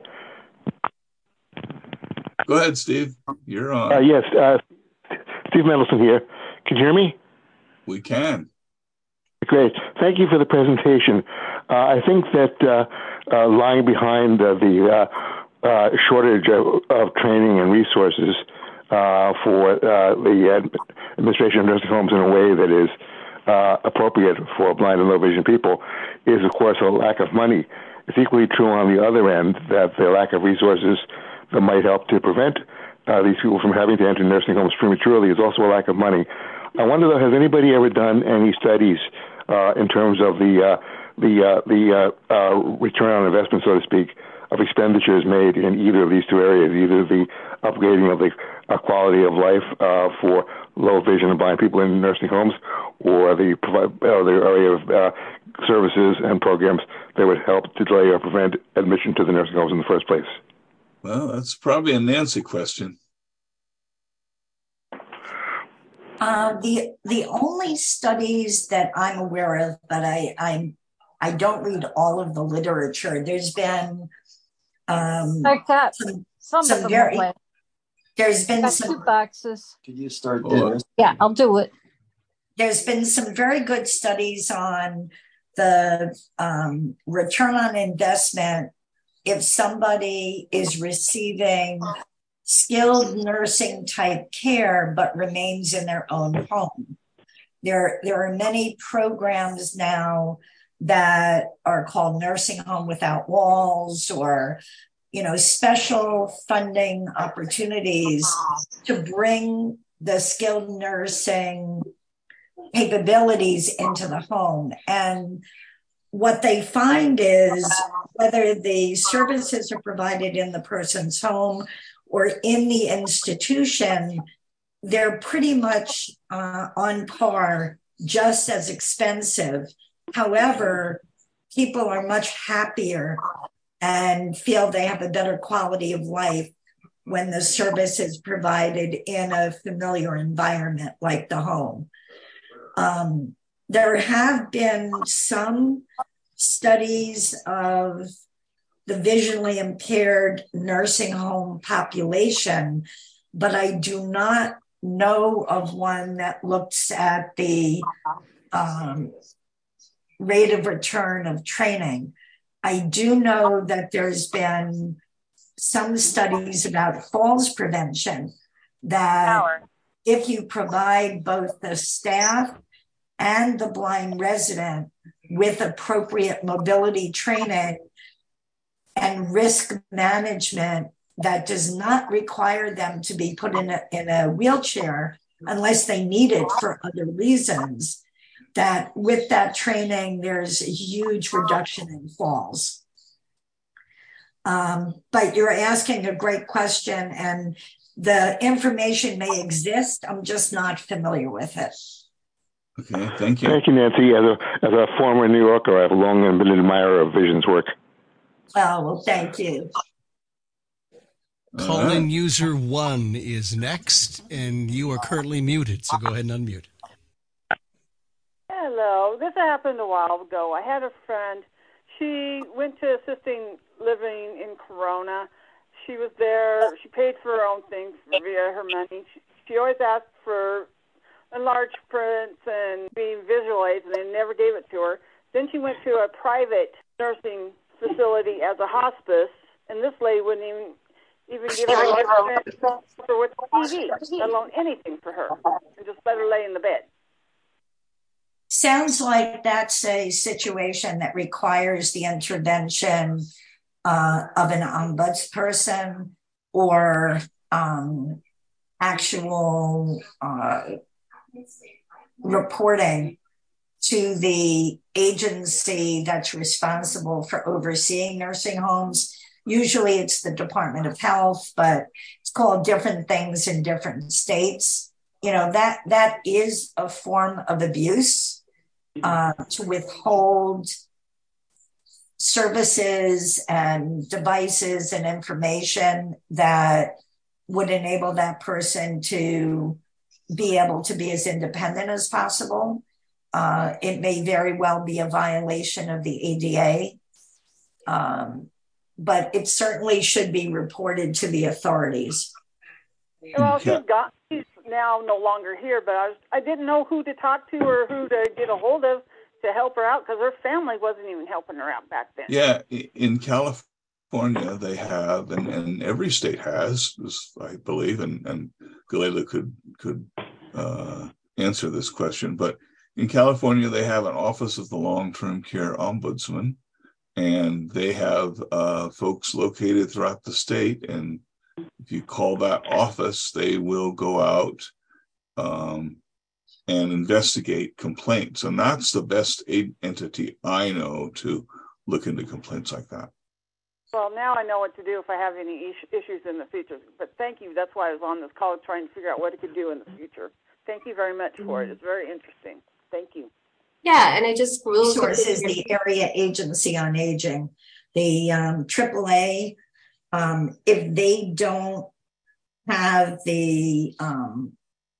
Go ahead, Steve. You're on. Uh, yes, uh, Steve Mendelson here. Can you hear me? We can. Great. Thank you for the presentation. Uh, I think that uh, uh, lying behind uh, the uh, uh, shortage of, of training and resources uh, for uh, the ad- administration of nursing homes in a way that is uh, appropriate for blind and low vision people is, of course, a lack of money. It's equally true on the other end that the lack of resources that might help to prevent uh, these people from having to enter nursing homes prematurely is also a lack of money. I wonder, though, has anybody ever done any studies uh, in terms of the uh, the uh, the uh, uh, return on investment, so to speak, of expenditures made in either of these two areas, either the upgrading of the uh, quality of life uh, for low vision and blind people in nursing homes, or the provide, uh, the area of uh, services and programs that would help to delay or prevent admission to the nursing homes in the first place? Well, that's probably a Nancy question. Uh, the the only studies that I'm aware of, but I I I don't read all of the literature. There's been um, like that. some, Some, some of them very went. there's been Got some two boxes. Could you start Oh. dinner? Yeah, I'll do it. there's been some very good studies on the um, return on investment if somebody is receiving skilled nursing type care but remains in their own home. There, there are many programs now that are called Nursing Home Without Walls, or, you know, special funding opportunities to bring the skilled nursing capabilities into the home. And what they find is whether the services are provided in the person's home or in the institution, they're pretty much uh, on par, just as expensive. However, people are much happier and feel they have a better quality of life when the service is provided in a familiar environment like the home. Um, there have been some studies of the visually impaired nursing home population, but I do not know of one that looks at the um, rate of return of training. I do know that there's been some studies about falls prevention, that if you provide both the staff and the blind resident with appropriate mobility training and risk management that does not require them to be put in a, in a wheelchair unless they need it for other reasons, that with that training, there's a huge reduction in falls. Um, but you're asking a great question, and the information may exist. I'm just not familiar with it. Okay, thank you. Thank you, Nancy. As a, as a former New Yorker, I have long been an admirer of Vision's work. Oh, well, thank you. Call in right. user one is next, and you are currently muted, so go ahead and unmute. Hello. This happened a while ago. I had a friend. She went to assisting living in Corona. She was there. She paid for her own things via her money. She, she always asked for enlarged prints and being visual aids, and they never gave it to her. Then she went to a private nursing facility as a hospice, and this lady wouldn't even even give her a large print for with T V, let alone anything for her, and just let her lay in the bed. Sounds like that's a situation that requires the intervention uh, of an ombudsperson or um, actual uh, reporting to the agency that's responsible for overseeing nursing homes. Usually it's the Department of Health, but it's called different things in different states. You know, that that is a form of abuse, uh, to withhold services and devices and information that would enable that person to be able to be as independent as possible. Uh, it may very well be a violation of the A D A, um, but it certainly should be reported to the authorities. Well, she's got, she's now no longer here, but I, was, I didn't know who to talk to or who to get a hold of to help her out because her family wasn't even helping her out back then. Yeah, in California they have, and, and every state has, I believe, and, and Galila could could uh, answer this question, but in California they have an Office of the Long-Term Care Ombudsman, and they have uh, folks located throughout the state, and if you call that office, they will go out um, and investigate complaints. And that's the best aid entity I know to look into complaints like that. Well, now I know what to do if I have any is- issues in the future. But thank you. That's why I was on this call trying to figure out what it could do in the future. Thank you very much for it. It's very interesting. Thank you. Yeah, and I just resources the Area Agency on Aging, the um, triple A. Um, if they don't have the um,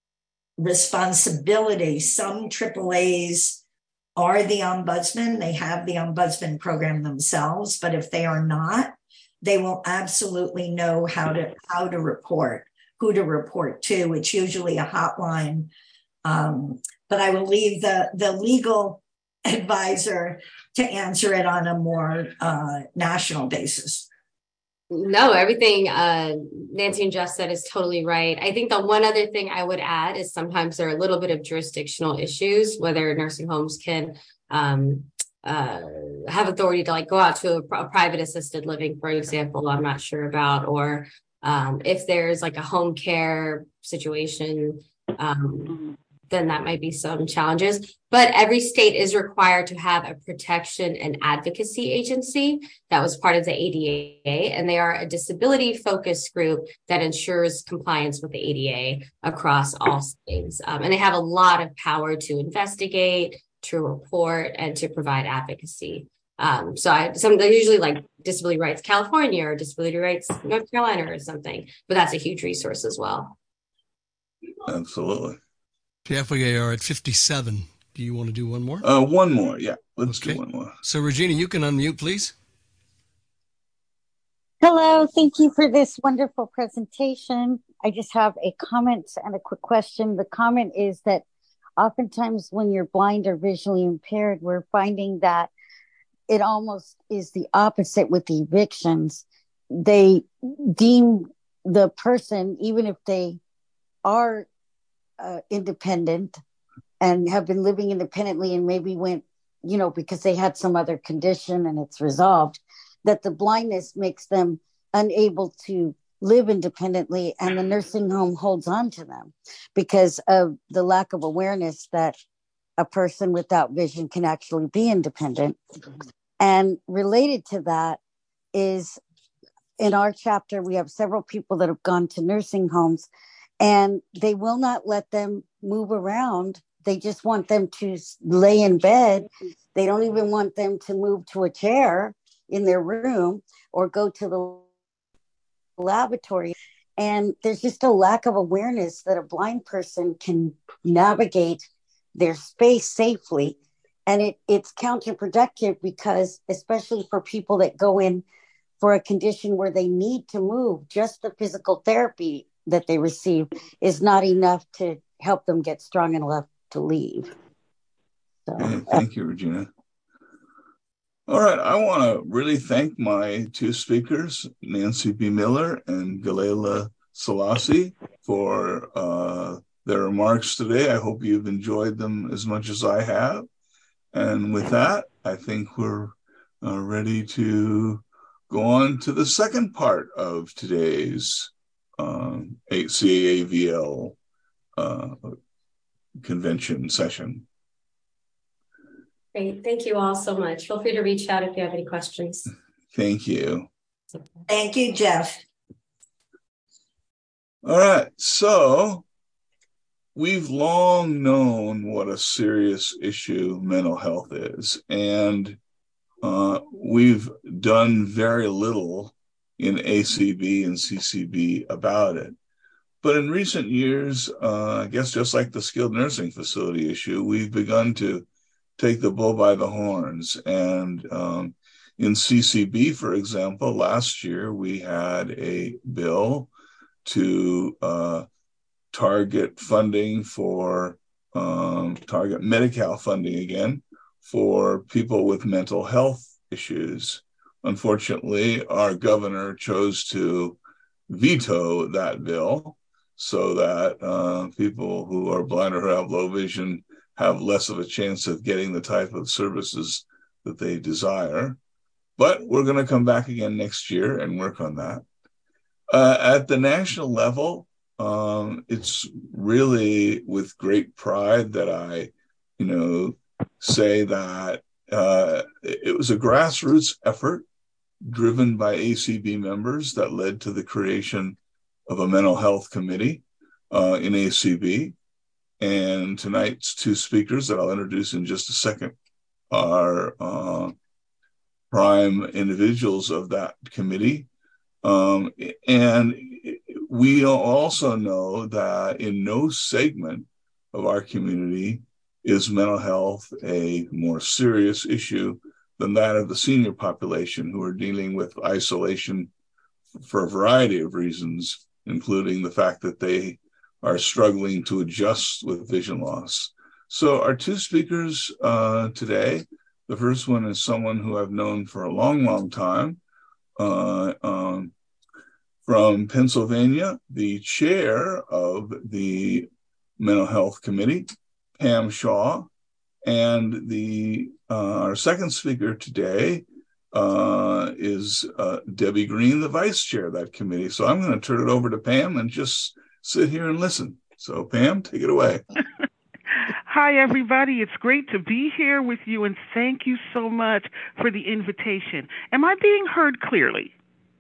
responsibility, some triple A's are the ombudsman. They have the ombudsman program themselves, but if they are not, they will absolutely know how to how to report, who to report to. It's usually a hotline. Um, but I will leave the, the legal advisor to answer it on a more uh, national basis. No, everything uh, Nancy and Jeff said is totally right. I think the one other thing I would add is sometimes there are a little bit of jurisdictional issues, whether nursing homes can um, uh, have authority to like go out to a, a private assisted living, for example, I'm not sure about, or um, if there's like a home care situation, um, then that might be some challenges. But every state is required to have a protection and advocacy agency that was part of the A D A, and they are a disability focused group that ensures compliance with the A D A across all states. Um, and they have a lot of power to investigate, to report, and to provide advocacy. Um, so I, some they're usually like Disability Rights California or Disability Rights North Carolina or something, but that's a huge resource as well. Absolutely. Jeff, we are at fifty-seven. Do you want to do one more? Uh, one more, yeah. Let's okay. do one more. So, Regina, you can unmute, please. Hello, thank you for this wonderful presentation. I just have a comment and a quick question. The comment is that oftentimes when you're blind or visually impaired, we're finding that it almost is the opposite with the evictions. They deem the person, even if they are Uh, independent and have been living independently and maybe went, you know, because they had some other condition and it's resolved, that the blindness makes them unable to live independently, and the nursing home holds on to them because of the lack of awareness that a person without vision can actually be independent. And related to that is, in our chapter, we have several people that have gone to nursing homes, and they will not let them move around. They just want them to lay in bed. They don't even want them to move to a chair in their room or go to the lavatory. And there's just a lack of awareness that a blind person can navigate their space safely. And it, it's counterproductive because, especially for people that go in for a condition where they need to move, just the physical therapy that they receive is not enough to help them get strong enough to leave. So, okay, thank you, Regina. All right, I want to really thank my two speakers, Nancy B. Miller and Galila Selassie, for uh, their remarks today. I hope you've enjoyed them as much as I have. And with that, I think we're uh, ready to go on to the second part of today's Um, C A A V L uh, convention session. Great. Thank you all so much. Feel free to reach out if you have any questions. Thank you. Thank you, Jeff. All right. So we've long known what a serious issue mental health is, and uh, we've done very little in A C B and C C B about it. But in recent years, uh, I guess just like the skilled nursing facility issue, we've begun to take the bull by the horns. And um, in C C B, for example, last year we had a bill to uh, target funding for, um, target Medi-Cal funding again for people with mental health issues. Unfortunately, our governor chose to veto that bill so that uh, people who are blind or who have low vision have less of a chance of getting the type of services that they desire. But we're going to come back again next year and work on that. Uh, at the national level, um, it's really with great pride that I, you know, say that uh, it was a grassroots effort driven by A C B members that led to the creation of a mental health committee uh, in A C B. And tonight's two speakers that I'll introduce in just a second are uh, prime individuals of that committee. Um, and we also know that in no segment of our community is mental health a more serious issue than that of the senior population, who are dealing with isolation for a variety of reasons, including the fact that they are struggling to adjust with vision loss. So our two speakers uh, today, the first one is someone who I've known for a long, long time, uh, um, from Pennsylvania, the chair of the Mental Health Committee, Pam Shaw, and the uh, our second speaker today uh, is uh, Debbie Green, the vice chair of that committee. So I'm going to turn it over to Pam and just sit here and listen. So Pam, take it away. Hi, everybody. It's great to be here with you, and thank you so much for the invitation. Am I being heard clearly?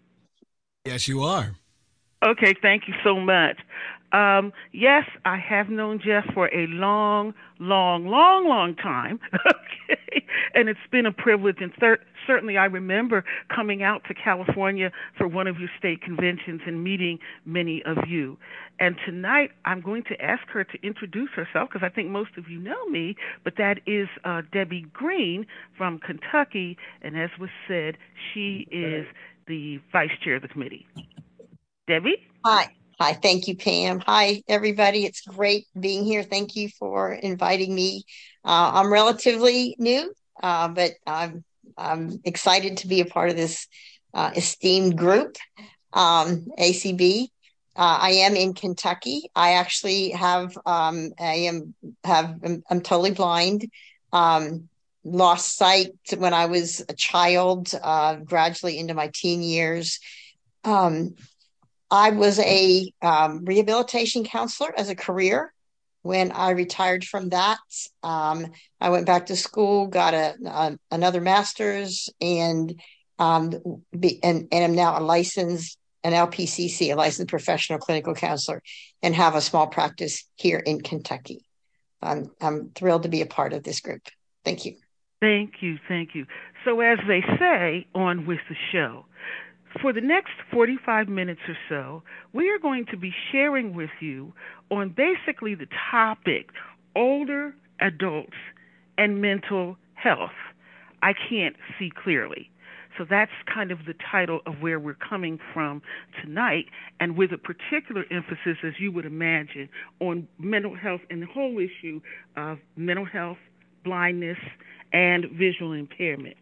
Yes, you are. Okay, thank you so much. Um, yes, I have known Jeff for a long, long, long, long time. Okay, and it's been a privilege, and thir- certainly I remember coming out to California for one of your state conventions and meeting many of you. And tonight I'm going to ask her to introduce herself, because I think most of you know me, but that is uh, Debbie Green from Kentucky, and as was said, she is the vice chair of the committee. Debbie? Hi. Hi. Thank you, Pam. Hi, everybody. It's great being here. Thank you for inviting me. Uh, I'm relatively new, uh, but I'm, I'm excited to be a part of this uh, esteemed group, um, A C B. Uh, I am in Kentucky. I actually have, um, I am, have, I'm, I'm totally blind. Um, lost sight when I was a child, uh, gradually into my teen years. Um, I was a um, rehabilitation counselor as a career. When I retired from that, um, I went back to school, got a, a another master's, and um, be, and and am now a licensed an L P C C, a licensed professional clinical counselor, and have a small practice here in Kentucky. I'm I'm thrilled to be a part of this group. Thank you. Thank you, thank you. So as they say, on with the show. For the next forty-five minutes or so, we are going to be sharing with you on basically the topic, older adults and mental health. I can't see clearly. So that's kind of the title of where we're coming from tonight, and with a particular emphasis, as you would imagine, on mental health and the whole issue of mental health, blindness, and visual impairment.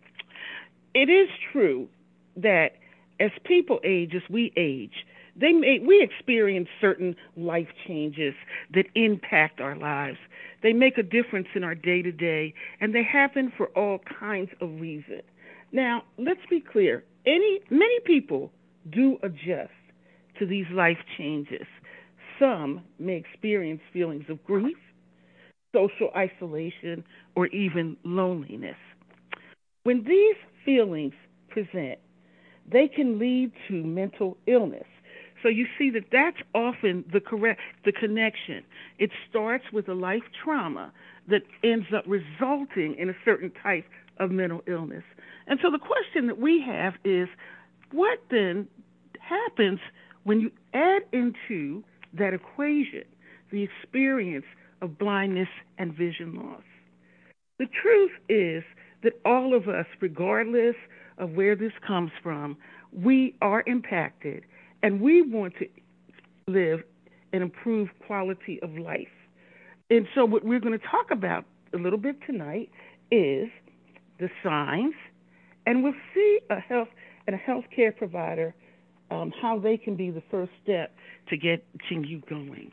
It is true that as people age, as we age, they may, we experience certain life changes that impact our lives. They make a difference in our day-to-day, and they happen for all kinds of reasons. Now, let's be clear. Any, many people do adjust to these life changes. Some may experience feelings of grief, social isolation, or even loneliness. When these feelings present, they can lead to mental illness. So you see that that's often the correct, the connection. It starts with a life trauma that ends up resulting in a certain type of mental illness. And so the question that we have is, what then happens when you add into that equation the experience of blindness and vision loss? The truth is that all of us, regardless of where this comes from, we are impacted, and we want to live an improved quality of life. And so what we're going to talk about a little bit tonight is the signs, and we'll see a health and a healthcare provider um, how they can be the first step to getting you going.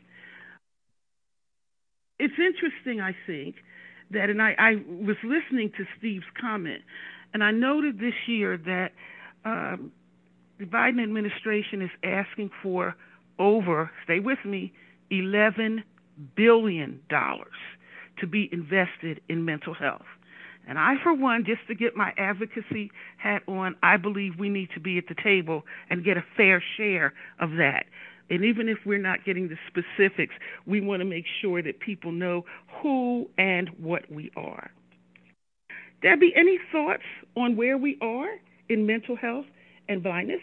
It's interesting, I think, that, and I, I was listening to Steve's comment, and I noted this year that um, the Biden administration is asking for over, stay with me, eleven billion dollars to be invested in mental health. And I, for one, just to get my advocacy hat on, I believe we need to be at the table and get a fair share of that. And even if we're not getting the specifics, we want to make sure that people know who and what we are. Debbie, any thoughts on where we are in mental health and blindness?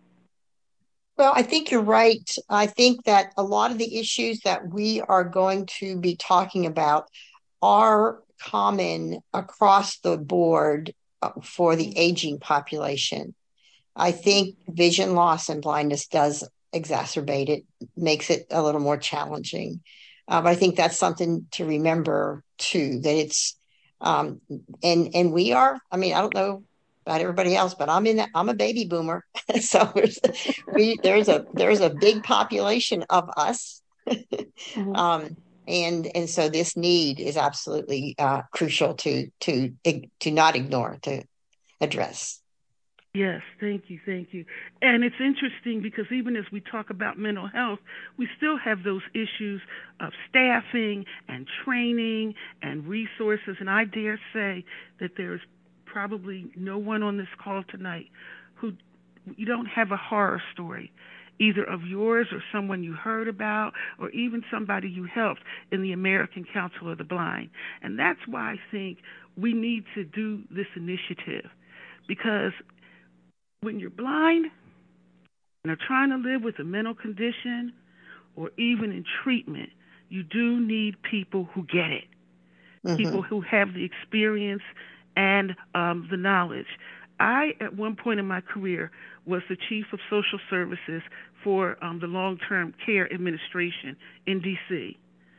Well, I think you're right. I think that a lot of the issues that we are going to be talking about are common across the board for the aging population. I think vision loss and blindness does exacerbate it, makes it a little more challenging. Uh, but I think that's something to remember too, that it's, um, and, and we are, I mean, I don't know about everybody else, but I'm in that, I'm a baby boomer. So there's, we, there's a, there's a big population of us. mm-hmm. um, and, and so this need is absolutely uh, crucial to, to, to not ignore, to address. Yes, thank you, thank you. And it's interesting because even as we talk about mental health, we still have those issues of staffing and training and resources. And I dare say that there's probably no one on this call tonight who you don't have a horror story, either of yours or someone you heard about or even somebody you helped in the American Council of the Blind. And that's why I think we need to do this initiative, because when you're blind and are trying to live with a mental condition or even in treatment, you do need people who get it, mm-hmm. people who have the experience and um, the knowledge. I, at one point in my career, was the chief of social services for um, the Long-Term Care Administration in D C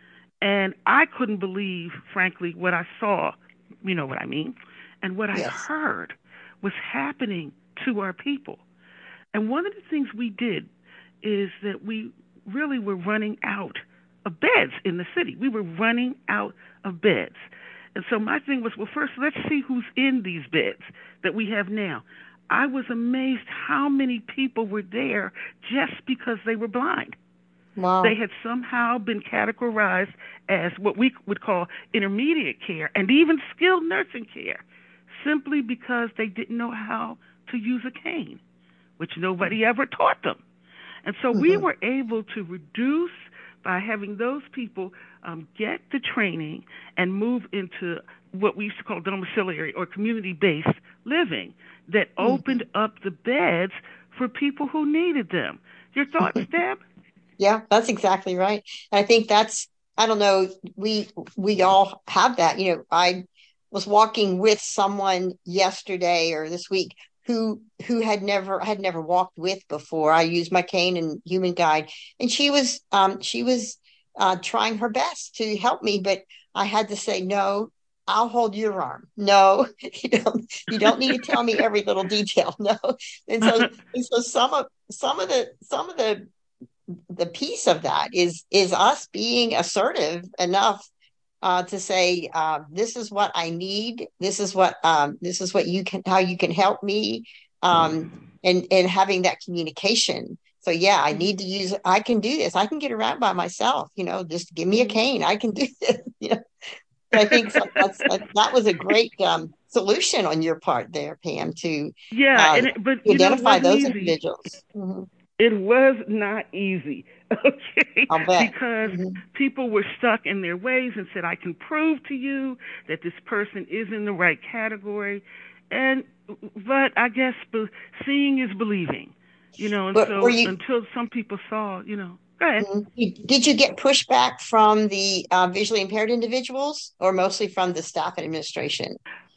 And I couldn't believe, frankly, what I saw, you know what I mean, and what yes. I heard was happening to our people. And one of the things we did is that we really were running out of beds in the city. We were running out of beds. And so my thing was, well, first, let's see who's in these beds that we have now. I was amazed how many people were there just because they were blind. Wow. They had somehow been categorized as what we would call intermediate care and even skilled nursing care, simply because they didn't know how to use a cane, which nobody ever taught them. And so mm-hmm. we were able to reduce by having those people um, get the training and move into what we used to call domiciliary or community-based living that mm-hmm. opened up the beds for people who needed them. Your thoughts, Deb? Yeah, that's exactly right. I think that's, I don't know, we we all have that. You know, I was walking with someone yesterday or this week who who had never had never walked with before. I used my cane and human guide, and she was um, she was uh, trying her best to help me, but I had to say, no, I'll hold your arm. No, you don't you don't need to tell me every little detail. No, and so and so some of some of the some of the the piece of that is is us being assertive enough Uh, to say, uh, this is what I need. This is what um, this is what you can, how you can help me, um, and and having that communication. So yeah, I need to use. I can do this. I can get around by myself. You know, just give me a cane. I can do this. You know, so I think so that's, that, that was a great um, solution on your part there, Pam. To yeah, uh, and it, but to identify you know, those easy. individuals. Mm-hmm. It was not easy, okay? I'll bet. Because mm-hmm. people were stuck in their ways and said, I can prove to you that this person is in the right category. And, but I guess be- seeing is believing, you know, and but so you, until some people saw, you know, go ahead. Mm-hmm. Did you get pushback from the uh, visually impaired individuals or mostly from the staff and administration?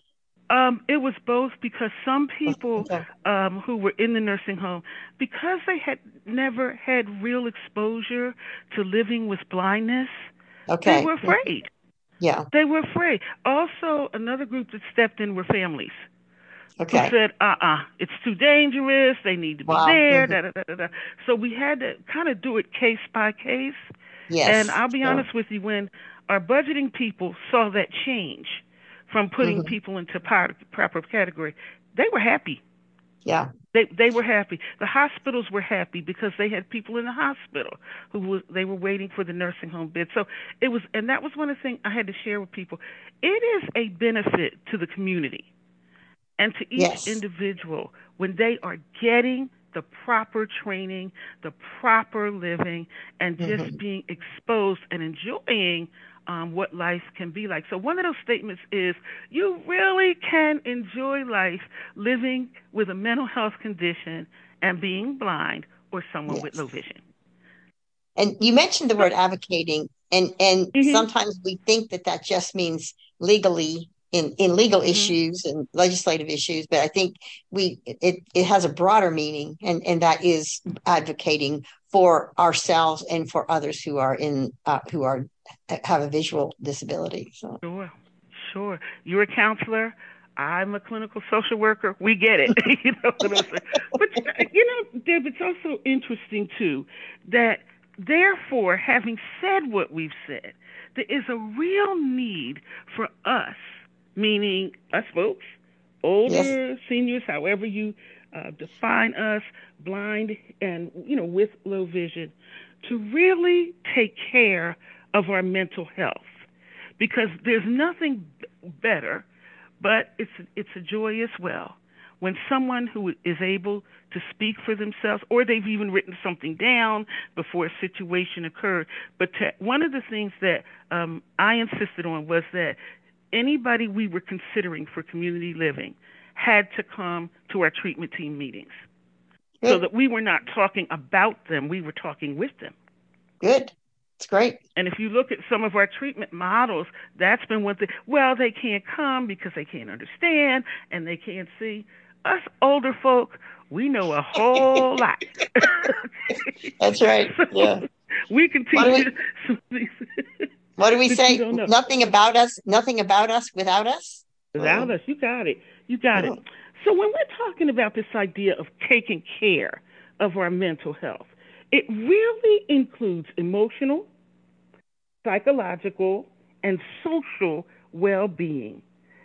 Um, it was both, because some people um, who were in the nursing home, because they had never had real exposure to living with blindness, okay. they were afraid. Yeah. They were afraid. Also, another group that stepped in were families. Okay. Who said, uh-uh, it's too dangerous. They need to be Wow. there. Mm-hmm. Da, da, da, da, da. So we had to kind of do it case by case. Yes. And I'll be sure. honest with you, when our budgeting people saw that change from putting Mm-hmm. people into proper, proper category, they were happy. Yeah. They they were happy. The hospitals were happy because they had people in the hospital who was they were waiting for the nursing home bed. So it was, and that was one of the things I had to share with people. It is a benefit to the community and to each Yes. individual when they are getting the proper training, the proper living, and just Mm-hmm. being exposed and enjoying um, what life can be like. So one of those statements is you really can enjoy life living with a mental health condition and being blind or someone Yes. with low vision. And you mentioned the word advocating, and and Mm-hmm. sometimes we think that that just means legally in in legal Mm-hmm. issues and legislative issues, but I think we it it has a broader meaning, and and that is advocating for ourselves and for others who are in uh, who are have a visual disability. So Sure, sure. You're a counselor. I'm a clinical social worker. We get it. You know what I'm saying? But you know, Deb, it's also interesting too that therefore, having said what we've said, there is a real need for us, meaning us folks, older, yes, seniors, however you uh, define us, blind and you know with low vision, to really take care of our mental health, because there's nothing better, but it's it's a joy as well when someone who is able to speak for themselves, or they've even written something down before a situation occurred. But to, one of the things that um, I insisted on was that anybody we were considering for community living had to come to our treatment team meetings, good, so that we were not talking about them, we were talking with them. good. It's great. And if you look at some of our treatment models, that's been one thing. Well, they can't come because they can't understand and they can't see. Us older folk, we know a whole lot. That's right. So Yeah. we can teach What do we, you some things what do we that you say? don't know. Nothing about us. Nothing about us without us. Without Oh. us, you got it. You got it. Oh. So when we're talking about this idea of taking care of our mental health, it really includes emotional, psychological, and social well-being.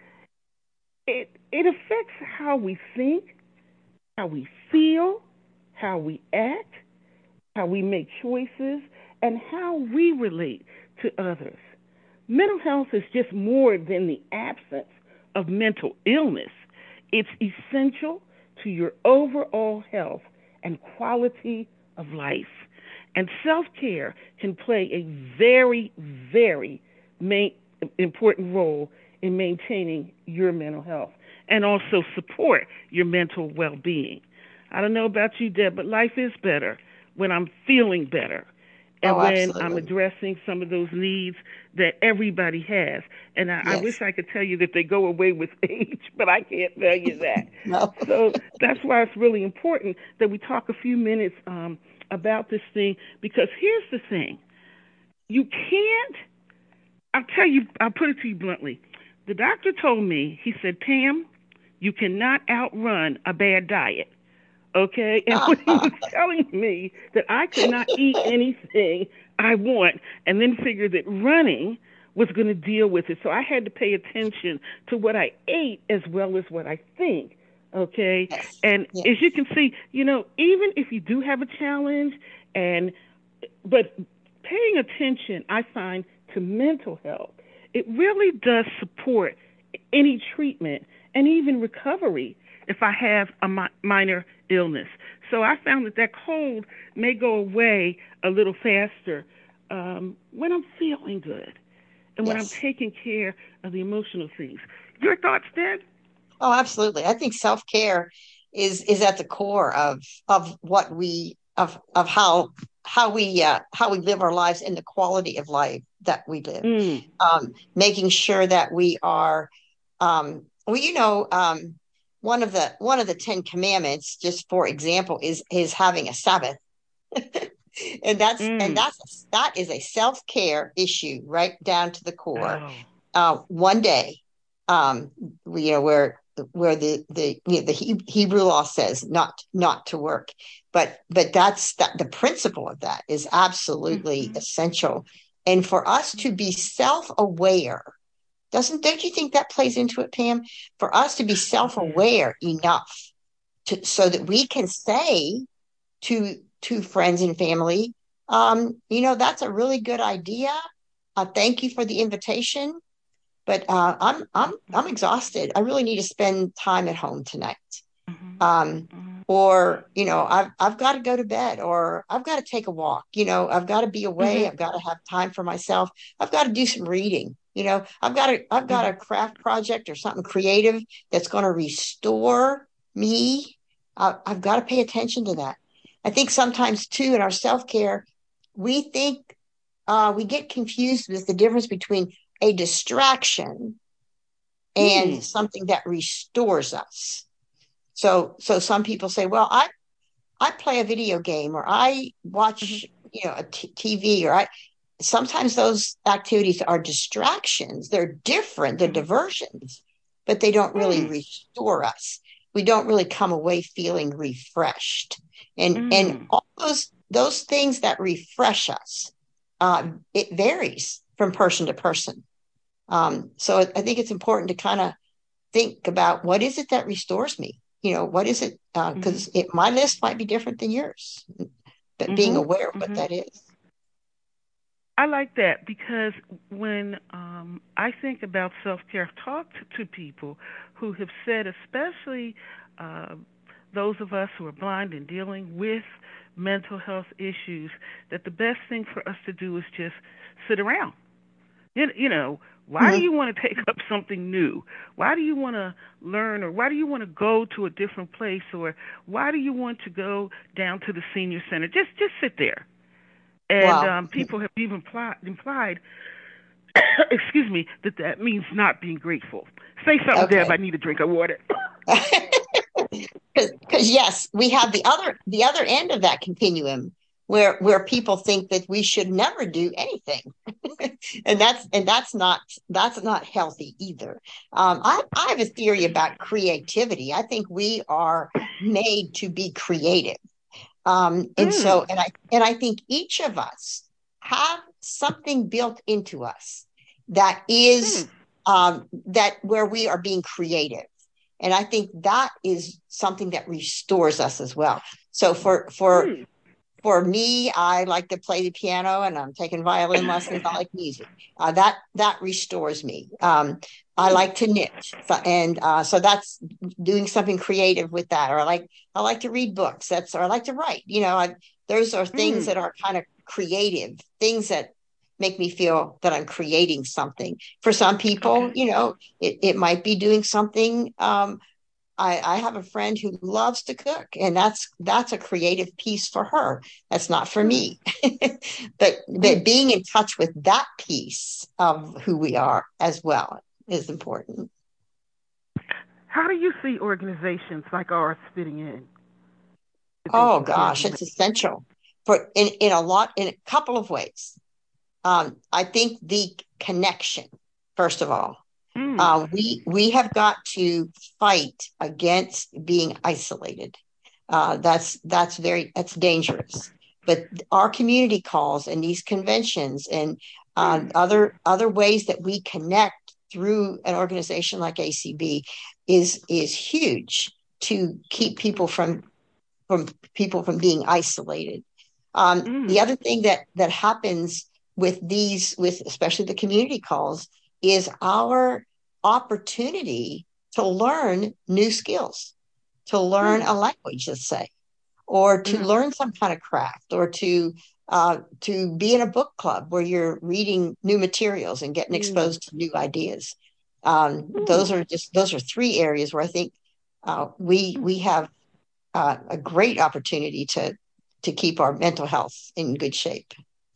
It it affects how we think, how we feel, how we act, how we make choices, and how we relate to others. Mental health is just more than the absence of mental illness. It's essential to your overall health and quality of life. And self-care can play a very, very main, important role in maintaining your mental health and also support your mental well-being. I don't know about you, Deb, but life is better when I'm feeling better and Oh, when I'm absolutely. addressing some of those needs that everybody has. And I, I Yes. wish I could tell you that they go away with age, but I can't tell you that. No. So that's why it's really important that we talk a few minutes um, about this thing, because here's the thing. You can't, I'll tell you, I'll put it to you bluntly. The doctor told me, he said, Pam, you cannot outrun a bad diet. Okay? And when he was telling me that I could not eat anything I want and then figure that running was going to deal with it. So I had to pay attention to what I ate as well as what I think. Okay? Yes. And Yes. as you can see, you know, even if you do have a challenge, and but paying attention, I find, to mental health, it really does support any treatment and even recovery if I have a mi- minor illness. So I found that that cold may go away a little faster um, when I'm feeling good and when I'm Yes. taking care of the emotional things. Your thoughts, Deb? Oh, absolutely. I think self-care is is at the core of of what we of of how how we uh, how we live our lives and the quality of life that we live. Mm. Um, making sure that we are, um, well, you know, um, one of the one of the Ten Commandments, just for example, is is having a Sabbath. and that's Mm. and that's that is a self-care issue right down to the core. Oh. Uh, one day, um, you know, where where the the you know, the He- Hebrew law says not not to work, but but that's that the principle of that is absolutely Mm-hmm. essential, and for us to be self-aware. Doesn't don't you think that plays into it, Pam? For us to be self-aware enough to so that we can say to to friends and family, um, you know, that's a really good idea. Uh, thank you for the invitation, but uh, I'm I'm I'm exhausted. I really need to spend time at home tonight. Mm-hmm. Um, or you know, I've I've got to go to bed, or I've got to take a walk. You know, I've got to be away. Mm-hmm. I've got to have time for myself. I've got to do some reading. You know, I've got a I've got a craft project or something creative that's going to restore me. Uh, I've got to pay attention to that. I think sometimes too in our self care, we think uh, we get confused with the difference between a distraction and Hmm. something that restores us. So, so some people say, "Well, I I play a video game, or I watch, you know, a t- TV, or I." Sometimes those activities are distractions. They're different, they're diversions, but they don't really Hmm. restore us. We don't really come away feeling refreshed. And and Mm. all those those things that refresh us, uh, it varies from person to person. Um, so I think it's important to kind of think about what is it that restores me. You know, what is it? Because Mm-hmm. it my list might be different than yours, but being Mm-hmm. aware of what Mm-hmm. that is. I like that because when um, I think about self care, I've talked to people who have said, especially uh, those of us who are blind and dealing with mental health issues, that the best thing for us to do is just sit around. You, you know, why do Mhm. you want to take up something new? Why do you want to learn, or why do you want to go to a different place, or why do you want to go down to the senior center? Just just sit there. And Wow. um, people have even pli- implied, excuse me, that that means not being grateful. Say something, Deb. Okay. I need a drink of water. Because yes, we have the other the other end of that continuum where where people think that we should never do anything, and that's and that's not that's not healthy either. Um, I I have a theory about creativity. I think we are made to be creative, um, and so Mm. and I and I think each of us have something built into us that is Mm. um, that where we are being creative. And I think that is something that restores us as well. So for for Mm. for me, I like to play the piano, and I'm taking violin lessons. I like music. Uh, that that restores me. Um, I Mm. like to knit, so, and uh, so that's doing something creative with that. Or I like I like to read books. That's or I like to write. You know, I, those are things Mm. that are kind of creative things that make me feel that I'm creating something. For some people, Okay. you know, it, it might be doing something. Um, I, I have a friend who loves to cook, and that's that's a creative piece for her. That's not for Mm. me. but Mm. but being in touch with that piece of who we are as well is important. How do you see organizations like ours fitting in to Oh taking care of gosh, the it's essential for in, in a lot in a couple of ways. Um, I think the connection, first of all. men? Uh, we we have got to fight against being isolated. Uh, that's that's very that's dangerous. But our community calls and these conventions and uh, Mm. other other ways that we connect through an organization like A C B is is huge to keep people from from people from being isolated. Um, the Mm. other thing that that happens with these, with especially the community calls, is our opportunity to learn new skills, to learn Mm. a language, let's say, or to Mm. learn some kind of craft, or to uh, to be in a book club where you're reading new materials and getting Mm. exposed to new ideas. Um, those Ooh. are just those are three areas where I think uh, we Mm. we have uh, a great opportunity to to keep our mental health in good shape.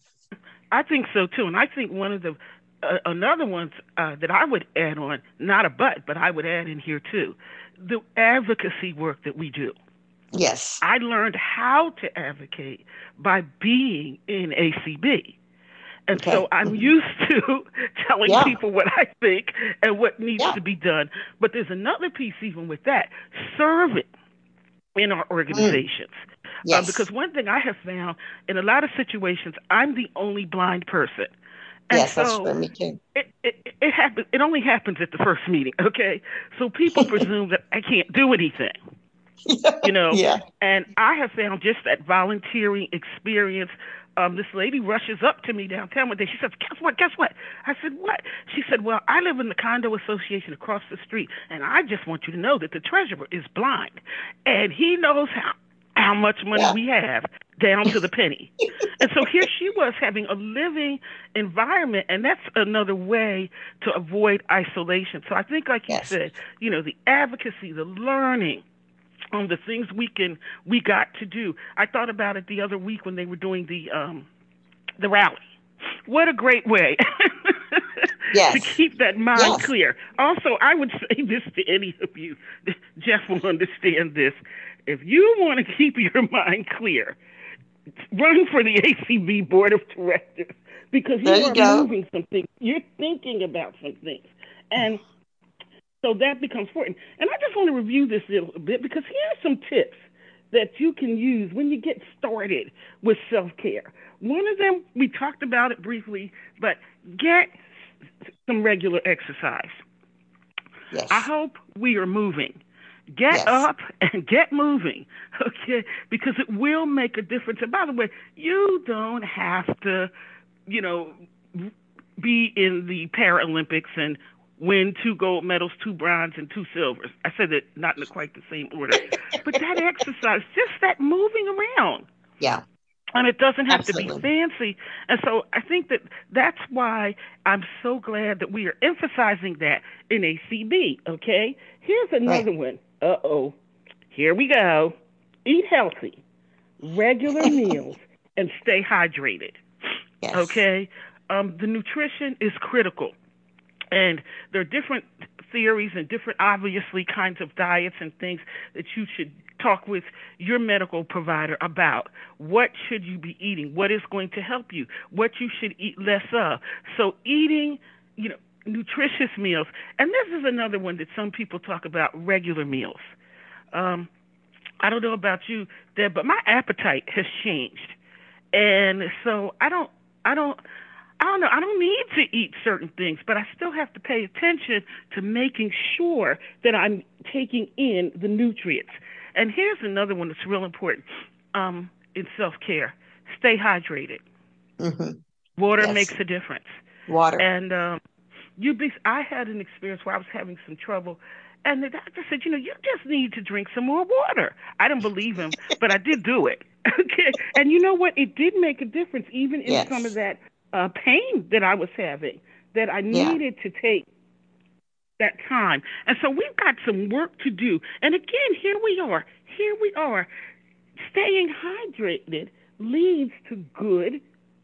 I think so too, and I think one of the uh, another ones uh, that I would add on, not a but, but I would add in here too, the advocacy work that we do. Yes. I learned how to advocate by being in A C B. And Okay. so I'm mm-hmm. used to telling yeah. people what I think and what needs yeah. to be done. But there's another piece even with that, serving in our organizations. Mm. Yes. Um, because one thing I have found in a lot of situations, I'm the only blind person. And yes, so that's for me too. It, it, it, happens, it only happens at the first meeting, okay? So people presume that I can't do anything. You know, yeah. And I have found just that volunteering experience. Um, this lady rushes up to me downtown one day. She says, guess what, guess what? I said, what? She said, well, I live in the condo association across the street, and I just want you to know that the treasurer is blind, and he knows how, how much money yeah. we have down to the penny. And so here she was having a living environment, and that's another way to avoid isolation. So I think, like you yes. said, you know, the advocacy, the learning, on the things we can we got to do. I thought about it the other week when they were doing the um, the rally. What a great way yes. to keep that mind yes. clear. Also, I would say this to any of you. Jeff will understand this. If you want to keep your mind clear, run for the A C B Board of Directors, because you, you are go. moving some things. You're thinking about some things. And so that becomes important. And I just want to review this a little bit, because here are some tips that you can use when you get started with self-care. One of them, we talked about it briefly, but get some regular exercise. Yes. I hope we are moving. Get yes. up and get moving, okay? Because it will make a difference. And by the way, you don't have to, you know, be in the Paralympics and win two gold medals, two bronze, and two silvers. I said that not in quite the same order. But that exercise, just that moving around. Yeah. And it doesn't have Absolutely. to be fancy. And so I think that that's why I'm so glad that we are emphasizing that in A C B, okay? Here's another right. one. Uh-oh. Here we go. Eat healthy, regular meals, and stay hydrated, yes. okay? Um, the nutrition is critical. And there are different theories and different, obviously, kinds of diets and things that you should talk with your medical provider about. What should you be eating? What is going to help you? What you should eat less of. So eating, you know, nutritious meals. And this is another one that some people talk about, regular meals. Um, I don't know about you, Deb, but my appetite has changed. And so I don't, I don't, I don't know, I don't need to eat certain things, but I still have to pay attention to making sure that I'm taking in the nutrients. And here's another one that's real important um, in self-care. Stay hydrated. Mm-hmm. Water yes. makes a difference. Water. And um, you be, I had an experience where I was having some trouble, and the doctor said, you know, you just need to drink some more water. I didn't believe him, but I did do it. Okay. And you know what? It did make a difference, even in yes. some of that uh, pain that I was having, that I needed yeah. to take that time. And so we've got some work to do. And again, here we are. Here we are. Staying hydrated leads to good,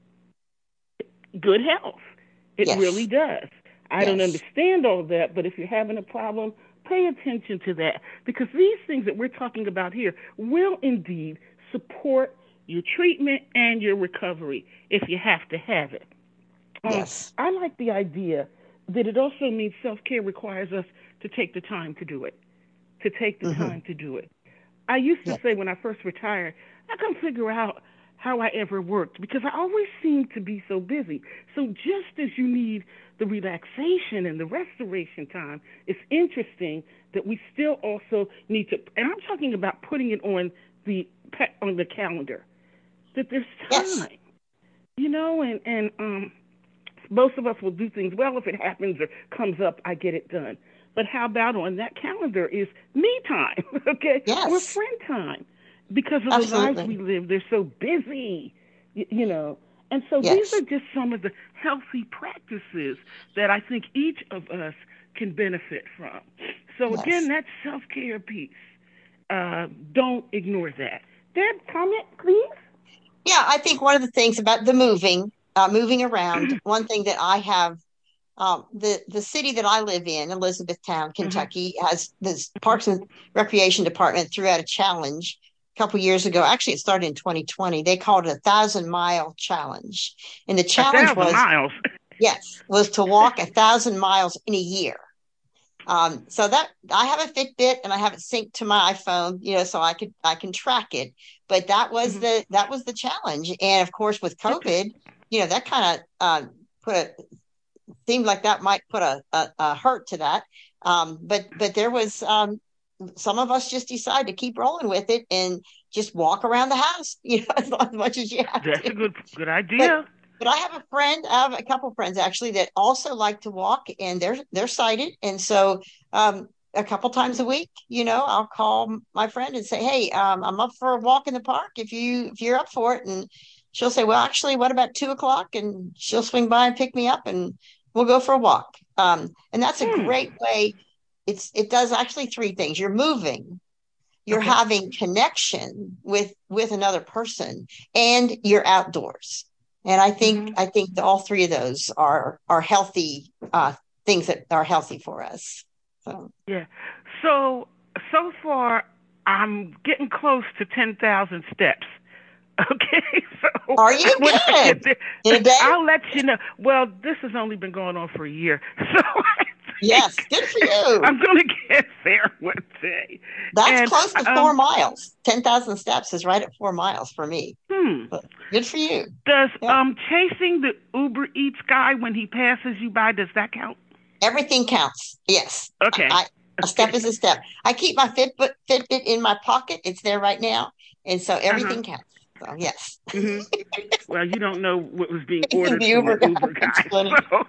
good health. It yes. really does. I yes. don't understand all of that, but if you're having a problem, pay attention to that, because these things that we're talking about here will indeed support your treatment and your recovery if you have to have it. Um, yes. I like the idea that it also means self-care requires us to take the time to do it, to take the mm-hmm. time to do it. I used to yeah. say when I first retired, I couldn't figure out how I ever worked because I always seemed to be so busy. So just as you need the relaxation and the restoration time, it's interesting that we still also need to, and I'm talking about putting it on the on the calendar, that there's time, yes. you know, and, and um, most of us will do things, well, if it happens or comes up, I get it done. But how about on that calendar is me time, okay? Yes. Or friend time. Because of Absolutely. the lives we live, they're so busy, you, you know. And so yes. these are just some of the healthy practices that I think each of us can benefit from. So yes. again, that self-care piece, uh, don't ignore that. Deb, comment, please? Yeah, I think one of the things about the moving, uh, moving around, one thing that I have, um, the, the city that I live in, Elizabethtown, Kentucky, mm-hmm. has this Parks and Recreation Department threw out a challenge couple years ago. Actually, it started in twenty twenty. They called it a thousand mile challenge. And the A challenge thousand was, miles. yes, was to walk a thousand miles in a year. Um, so that I have a Fitbit and I have it synced to my iPhone, you know, so I could I can track it. But that was Mhm. the that was the challenge. And of course, with COVID, you know, that kind of um, put a seemed like that might put a, a, a hurt to that. Um, but but there was um, some of us just decided to keep rolling with it and just walk around the house, you know, as, as much as you have That's to. a good good But idea. but I have a friend, I have a couple friends actually that also like to walk, and they're they're sighted, and so um, a couple times a week, you know, I'll call my friend and say, "Hey, um, I'm up for a walk in the park. If you if you're up for it," and she'll say, "Well, actually, what about two o'clock?" And she'll swing by and pick me up, and we'll go for a walk. Um, and that's a Hmm. great way. It's it does actually three things. You're moving, you're Okay. having connection with with another person, and you're outdoors. And I think Mhm. I think that all three of those are are healthy uh, things that are healthy for us. So Yeah. So so far, I'm getting close to ten thousand steps. Okay, so are you when I good get there, in a day? I'll let you know. Well, this has only been going on for a year, so I Yes, think good for you. I'm going to get there one day. That's And close to four um, miles. Ten thousand steps is right at four miles for me. hmm, So good for you. does Yeah. um chasing the Uber Eats guy when he passes you by, does that count? Everything counts. Yes. Okay. I, a step Okay. is a step. I keep my Fitbit Fitbit in my pocket. It's there right now. And so Uh huh. everything counts. So yes. Hmm. Well, you don't know what was being The ordered from the Uber guy. Uber That's guy, funny. so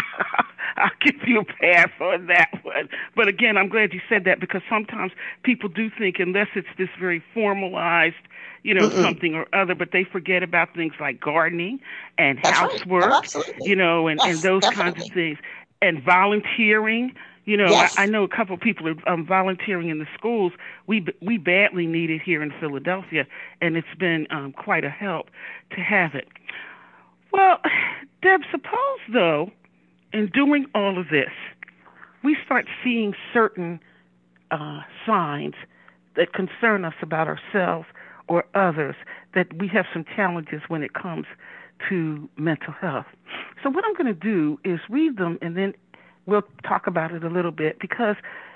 I'll give you a pass on that one. But again, I'm glad you said that, because sometimes people do think, unless it's this very formalized, you know, Mm-mm. something or other, but they forget about things like gardening and That's right. Oh, housework, absolutely. you know, and, and Yes, those kinds of definitely. things, and volunteering. You know, I, I Yes. know a couple of people are um, volunteering in the schools. We we badly need it here in Philadelphia, and it's been um, quite a help to have it. Well, Deb, suppose though, in doing all of this, we start seeing certain uh, signs that concern us about ourselves or others, that we have some challenges when it comes to mental health. So what I'm going to do is read them, and then we'll talk about it a little bit, because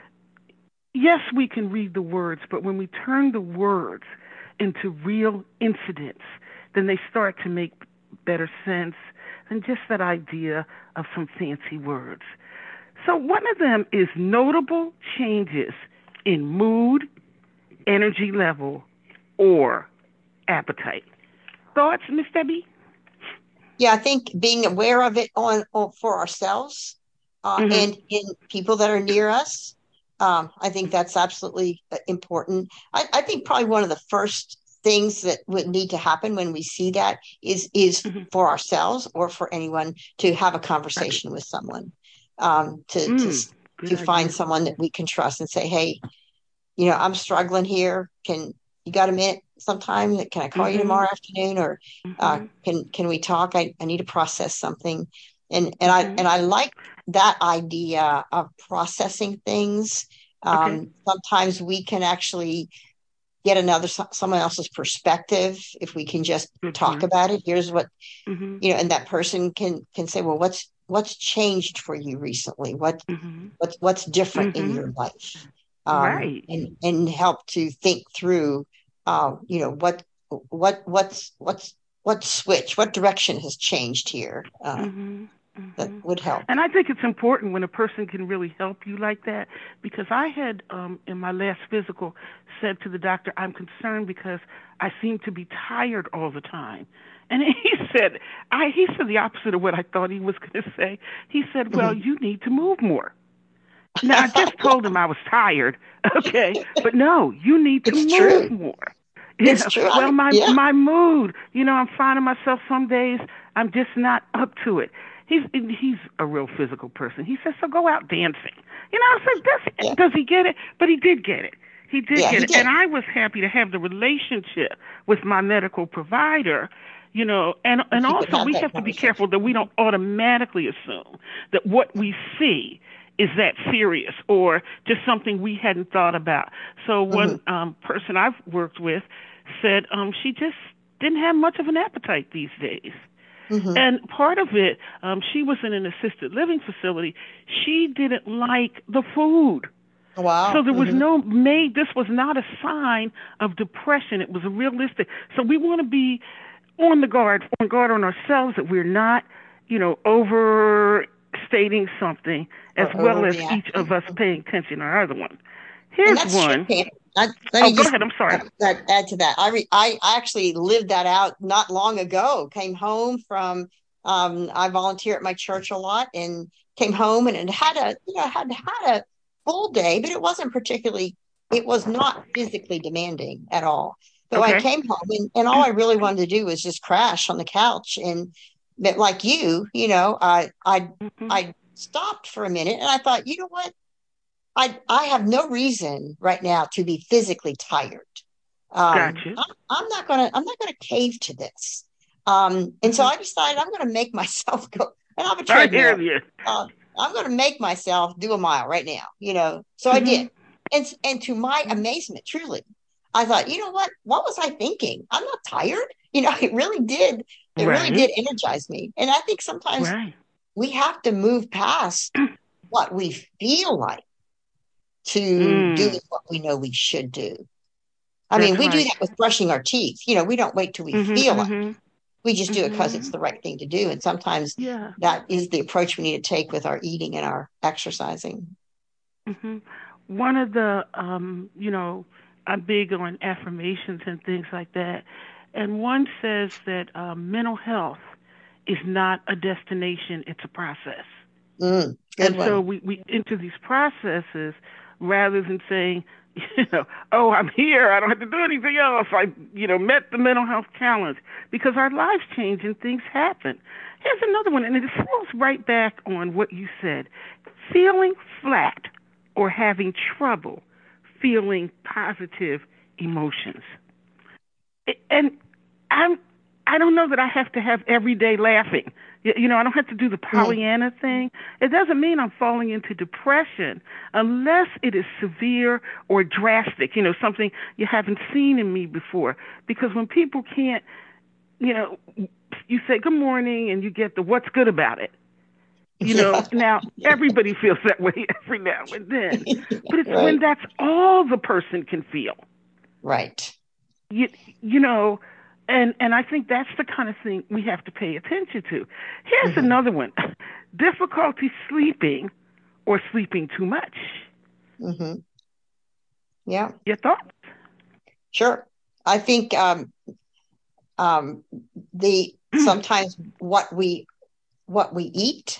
yes, we can read the words, but when we turn the words into real incidents, then they start to make better sense than just that idea of some fancy words. So one of them is notable changes in mood, energy level, or appetite. Thoughts, Miss Debbie? Yeah, I think being aware of it on, on for ourselves uh, Mm-hmm. and in people that are near us, um, I think that's absolutely uh, important. I, I think probably one of the first things that would need to happen when we see that is is Mm-hmm. for ourselves or for anyone to have a Right. conversation with someone, um, to to Mm, good to find idea. someone that we can trust and say, hey, you know, I'm struggling here. Can you got a minute sometime? Can I call you Mm-hmm. tomorrow afternoon, or uh, Mm-hmm. can can we talk? I, I need to process something, and and I Mm-hmm. and I like that idea of processing things. Okay. Um, sometimes we can actually get another someone else's perspective if we can just Good talk point. about it. Here's what, Mm-hmm. you know, and that person can can say, well, what's what's changed for you recently? What Mm-hmm. what's what's different in Mm-hmm. your life, um, Right. and and help to think through, uh, you know, what what what's what's what switch, what direction has changed here. Uh, Mm-hmm. that Mm-hmm. would help. And I think it's important when a person can really help you like that, because I had um in my last physical said to the doctor, I'm concerned because I seem to be tired all the time. And he said, I he said the opposite of what I thought he was going to say. He said, well, you need to move more. Now, I just told him I was tired, okay, but no, you need to It's move true. more. You It's know, true. I well, mean, my yeah. my mood, you know, I'm finding myself some days I'm just not up to it. He's he's a real physical person. He says, so go out dancing. You know, I said, Yeah. does does he get it? But he did get it. He did Yeah, get he it, and did. I was happy to have the relationship with my medical provider. You know, and and If you could also have we that have to be conversation. careful that we don't automatically assume that what we see is that serious or just something we hadn't thought about. So one Mm-hmm. um, person I've worked with said um, she just didn't have much of an appetite these days. Mm-hmm. And part of it, um, she was in an assisted living facility. She didn't like the food. Wow. So there was Mm-hmm. no made. This was not a sign of depression. It was a realistic. So we want to be on the guard, on guard on ourselves that we're not, you know, overstating something, as Or well as each overreacting. of us paying attention to our other one. And Here's that's one. true, Pam. I, let Oh, me go just ahead. I'm sorry. add, add to that. I, re, I I actually lived that out not long ago. Came home from um, I volunteer at my church a lot, and came home and it had a you know had had a full day, but it wasn't particularly. It was not physically demanding at all. So I Okay. came home, and, and all I really wanted to do was just crash on the couch. And but like you, you know, I I Mm-hmm. I stopped for a minute, and I thought, you know what? I I have no reason right now to be physically tired. Um, Gotcha. I'm, I'm not gonna I'm not gonna cave to this. Um, and so Mm-hmm. I decided I'm gonna make myself go. And I have a I hear treadmill. you. Uh, I'm gonna make myself do a mile right now. You know, so I Mm-hmm. did. And and to my amazement, truly, I thought, you know what? What was I thinking? I'm not tired. You know, it really did. It really Right. did energize me. And I think sometimes Right. we have to move past what we feel like to doing Mm. what we know we should do. I That's mean, we do right. that with brushing our teeth. You know, we don't wait till we Mm-hmm. feel like Mm-hmm. we just do it because it's Mm-hmm. the right thing to do. And sometimes Yeah. that is the approach we need to take with our eating and our exercising. Mm-hmm. One of the, um, you know, I'm big on affirmations and things like that. And one says that um, mental health is not a destination, it's a process. Mm, good And so one. we, we enter these processes rather than saying, you know, oh, I'm here, I don't have to do anything else. I, you know, met the mental health challenge because our lives change and things happen. Here's another one, and it falls right back on what you said. Feeling flat or having trouble feeling positive emotions. And I'm I don't know that I have to have every day laughing. You know, I don't have to do the Mm, Pollyanna thing. It doesn't mean I'm falling into depression unless it is severe or drastic, you know, something you haven't seen in me before. Because when people can't, you know, you say good morning and you get the what's good about it. You know, yeah. now everybody feels that way every now and then. But it's when Right. that's all the person can feel. Right. You, you know, and and I think that's the kind of thing we have to pay attention to. Here's Mm-hmm. another one: difficulty sleeping or sleeping too much. Mm-hmm. Yeah. Your thoughts? Sure. I think um, um, the sometimes what we what we eat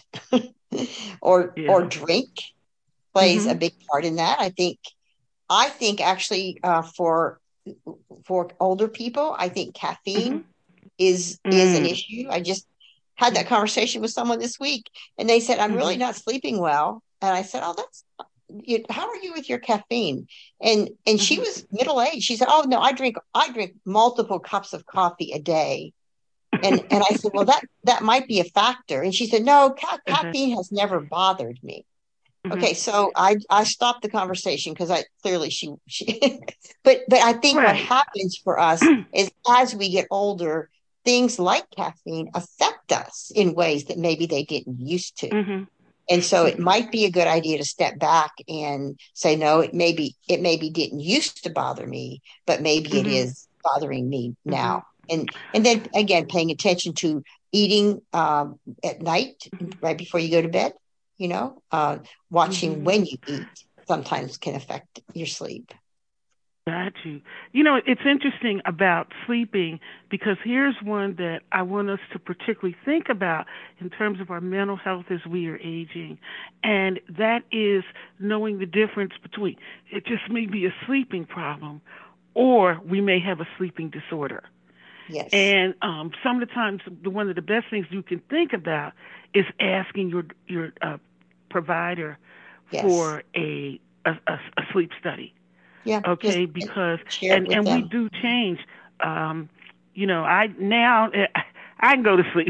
or or Yeah. drink plays a Mhm. big part in that. I think I think actually uh, for for older people, I think caffeine Mhm. is is an Mm. issue. I just had that conversation with someone this week, and they said I'm really Mhm. not sleeping well, and I said, "Oh, that's you, how are you with your caffeine?" And and she Mhm. was middle aged. She said, "Oh no, I drink I drink multiple cups of coffee a day." And and I said, "Well, that that might be a factor." And she said, "No, ca- Okay. caffeine has never bothered me." Mhm. Okay, so I I stopped the conversation because I clearly she she but but I think what Right. happens for us is as we get older, things like caffeine affect us in ways that maybe they didn't used to. Mhm. And so it Mhm. might be a good idea to step back and say, no, it maybe it maybe didn't used to bother me, but maybe it Mhm. is bothering me now. Mhm. And and then again, paying attention to eating um, at night, Mhm. right before you go to bed, you know, uh, watching Mhm. when you eat sometimes can affect your sleep. Got you. You know, it's interesting about sleeping because here's one that I want us to particularly think about in terms of our mental health as we are aging, and that is knowing the difference between it just may be a sleeping problem or we may have a sleeping disorder. Yes. And um, some of the times, the one of the best things you can think about is asking your your uh, provider Yes. for a a, a a sleep study. Yeah. Just Okay, because share it and with and we them. do change. Um, you know, I now I can go to sleep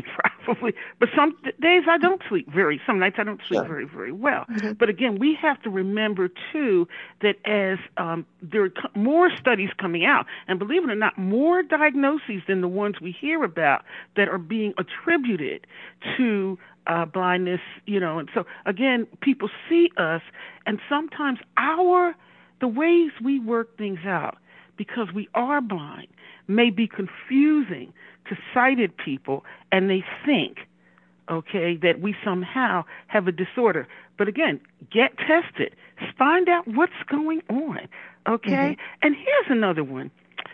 hopefully. But some days I don't sleep very, some nights I don't sleep Sure. very, very well. Mm-hmm. But again, we have to remember too that as um, there are more studies coming out, and believe it or not, more diagnoses than the ones we hear about that are being attributed to uh, blindness, you know. And so again, people see us, and sometimes our, the ways we work things out, because we are blind, may be confusing to sighted people, and they think, okay, that we somehow have a disorder. But again, get tested. Find out what's going on, okay? Mm-hmm. And here's another one.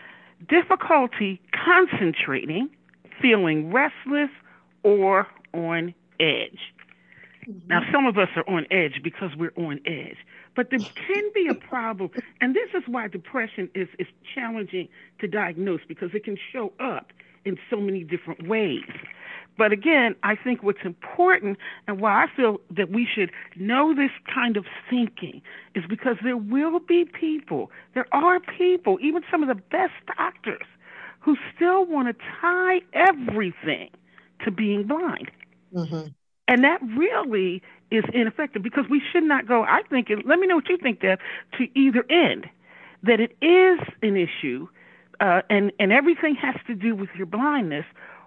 Difficulty concentrating, feeling restless, or on edge. Mm-hmm. Now, some of us are on edge because we're on edge. But there can be a problem, and this is why depression is, is challenging to diagnose, because it can show up in so many different ways. But again, I think what's important, and why I feel that we should know this kind of thinking, is because there will be people, there are people, even some of the best doctors, who still want to tie everything to being blind. Mm-hmm. And that really is ineffective, because we should not go, I think, and let me know what you think, Deb, to either end, that it is an issue uh, and, and everything has to do with your blindness,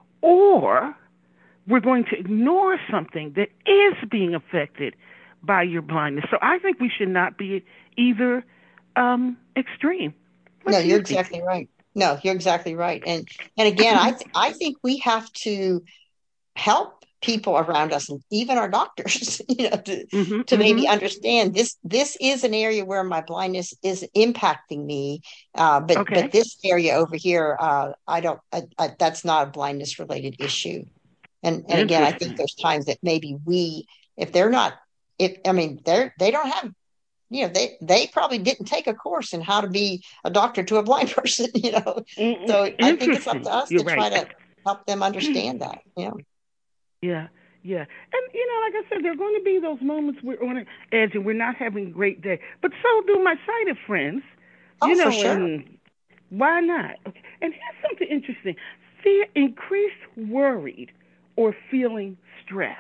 or we're going to ignore something that is being affected by your blindness. So I think we should not be at either um, extreme. What no, you you're think? exactly right. No, you're exactly right. And and again, I th- I think we have to help people around us, and even our doctors, you know, to, mm-hmm, to mm-hmm. maybe understand this. This is an area where my blindness is impacting me, uh, but Okay. but this area over here, uh, I don't. I, I, that's not a blindness related issue. And and again, I think there's times that maybe we, if they're not, if I mean, they're they don't have, you know, they they probably didn't take a course in how to be a doctor to a blind person, you know. So I think it's up to us You're to right. try to help them understand that, you know. Yeah, yeah. And, you know, like I said, there are going to be those moments we're on an edge and we're not having a great day. But so do my sighted friends. Oh, you know, for sure. And why not? Okay. And here's something interesting. Fear, increased worried or feeling stressed.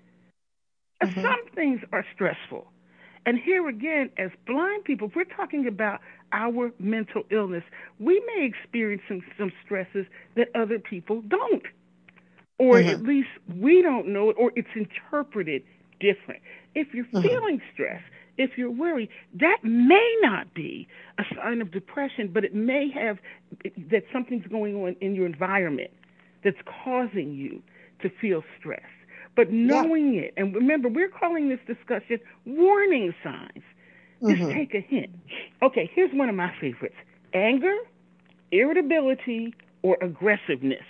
Mm-hmm. Some things are stressful. And here again, as blind people, if we're talking about our mental illness, we may experience some, some stresses that other people don't. Or mm-hmm. at least we don't know it, or it's interpreted different. If you're mm-hmm. feeling stress, if you're worried, that may not be a sign of depression, but it may have that something's going on in your environment that's causing you to feel stress. But knowing yeah. it, and remember, we're calling this discussion warning signs. Mm-hmm. Just take a hint. Okay, here's one of my favorites. Anger, irritability, or aggressiveness.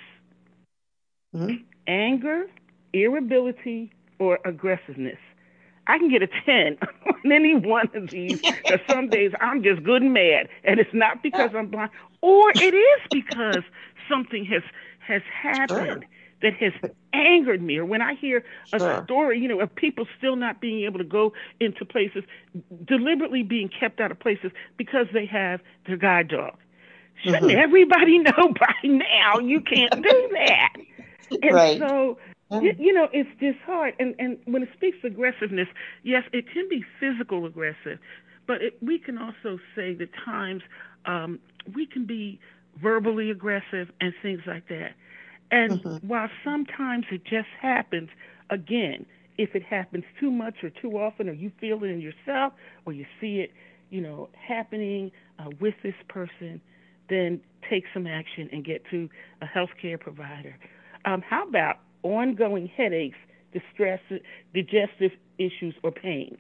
Mm-hmm. Anger, irritability, or aggressiveness. I can get a ten on any one of these, because some days I'm just good and mad, and it's not because I'm blind, or it is because something has has happened sure. that has angered me, or when I hear a sure. story, you know, of people still not being able to go into places, deliberately being kept out of places because they have their guide dog. Shouldn't mm-hmm. everybody know by now you can't do that? And right. so, you, you know, it's just hard. And, and when it speaks to aggressiveness, yes, it can be physical aggressive, but it, we can also say that times um, we can be verbally aggressive and things like that. And mm-hmm. while sometimes it just happens, again, if it happens too much or too often, or you feel it in yourself, or you see it, you know, happening uh, with this person, then take some action and get to a healthcare provider. Um, how about ongoing headaches, distress, digestive issues, or pain?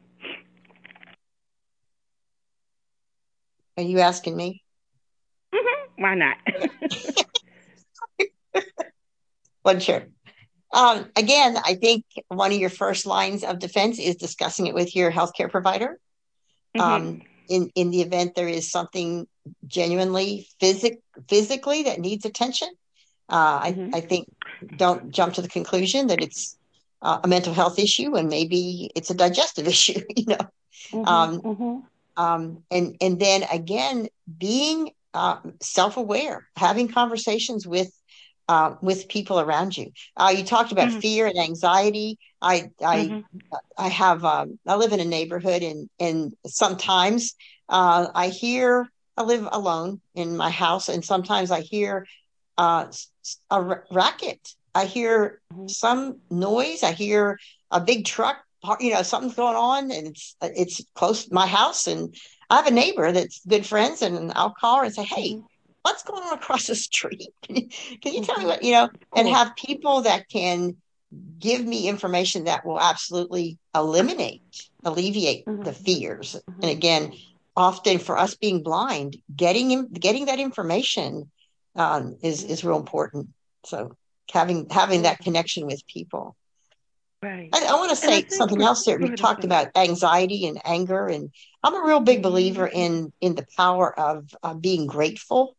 Are you asking me? Mm-hmm. Why not? Well, sure. Um, again, I think one of your first lines of defense is discussing it with your healthcare provider. Mm-hmm. Um, in, in the event there is something genuinely physic, physically that needs attention. Uh, I, mm-hmm. I think don't jump to the conclusion that it's uh, a mental health issue and maybe it's a digestive issue, you know. Mm-hmm. Um, mm-hmm. um, and, and then again, being uh, self-aware, having conversations with uh, with people around you. Uh, you talked about Mhm. fear and anxiety. I I Mhm. I have um, I live in a neighborhood, and and sometimes uh, I hear I live alone in my house, and sometimes I hear uh, s- s- a ra- racket. I hear Mhm. some noise. I hear a big truck. par- You know, something's going on, and it's it's close to my house, and I have a neighbor that's good friends, and I'll call her and say, "Hey, Mhm. what's going on across the street? Can you, can you tell me Mhm. what, you know?" Of And course. have people that can give me information that will absolutely eliminate, alleviate the Mhm. fears. And Mhm. again, often for us being blind, getting in, getting that information um, is is real important. So having having that connection with people. Right. I, I want to And I say think something for else there. go We ahead. I'm talked sorry. about anxiety and anger, and I'm a real big Mhm. believer in in the power of uh, being grateful.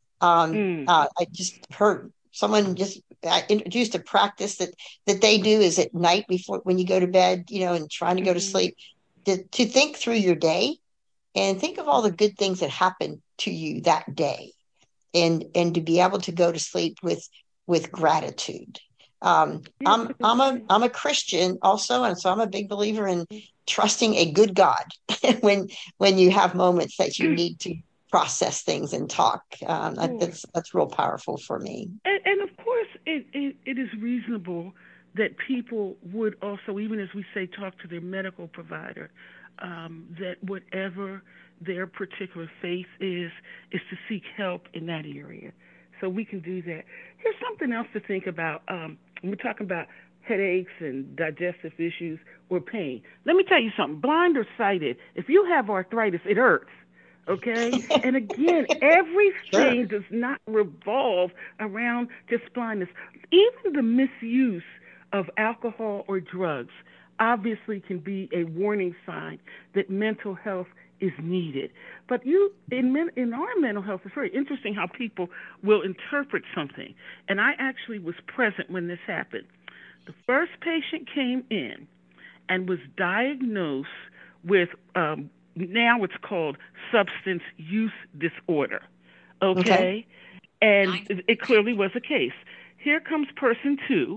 Um, Mm. uh, I just heard someone just uh, introduced a practice that that they do is at night before when you go to bed, you know, and trying to go to Mhm. sleep, to, to think through your day and think of all the good things that happened to you that day, and and to be able to go to sleep with with gratitude. Um, Yeah, I'm because I'm a I'm a Christian also, and so I'm a big believer in Mhm. trusting a good God when when you have moments that you need to process things and talk. Um, that- Sure. that's that's real powerful for me. And, and of course, it, it, it is reasonable that people would also, even as we say, talk to their medical provider, um, that whatever their particular faith is, is to seek help in that area. So we can do that. Here's something else to think about. Um, when we're talking about headaches and digestive issues or pain. Let me tell you something. Blind or sighted, if you have arthritis, it hurts. Okay? And again, Sure. everything does not revolve around just blindness. Even the misuse of alcohol or drugs obviously can be a warning sign that mental health is needed. But you in men, in our mental health, it's very interesting how people will interpret something. And I actually was present when this happened. The first patient came in and was diagnosed with um, now it's called substance use disorder. Okay. Okay? And it it clearly was a case. Here comes person two,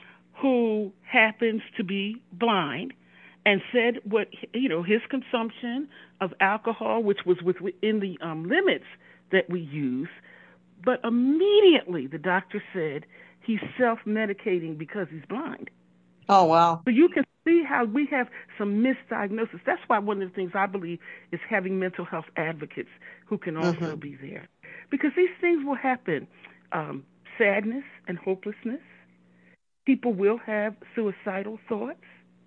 who happens to be blind, and said what, you know, his consumption of alcohol, which was within the um, limits that we use, but immediately the doctor said he's self-medicating because he's blind. Oh wow. So you can see how we have some misdiagnosis. That's why one of the things I believe is having mental health advocates who can also Hmm. be there. Because these things will happen. Um, sadness and hopelessness. People will have suicidal thoughts.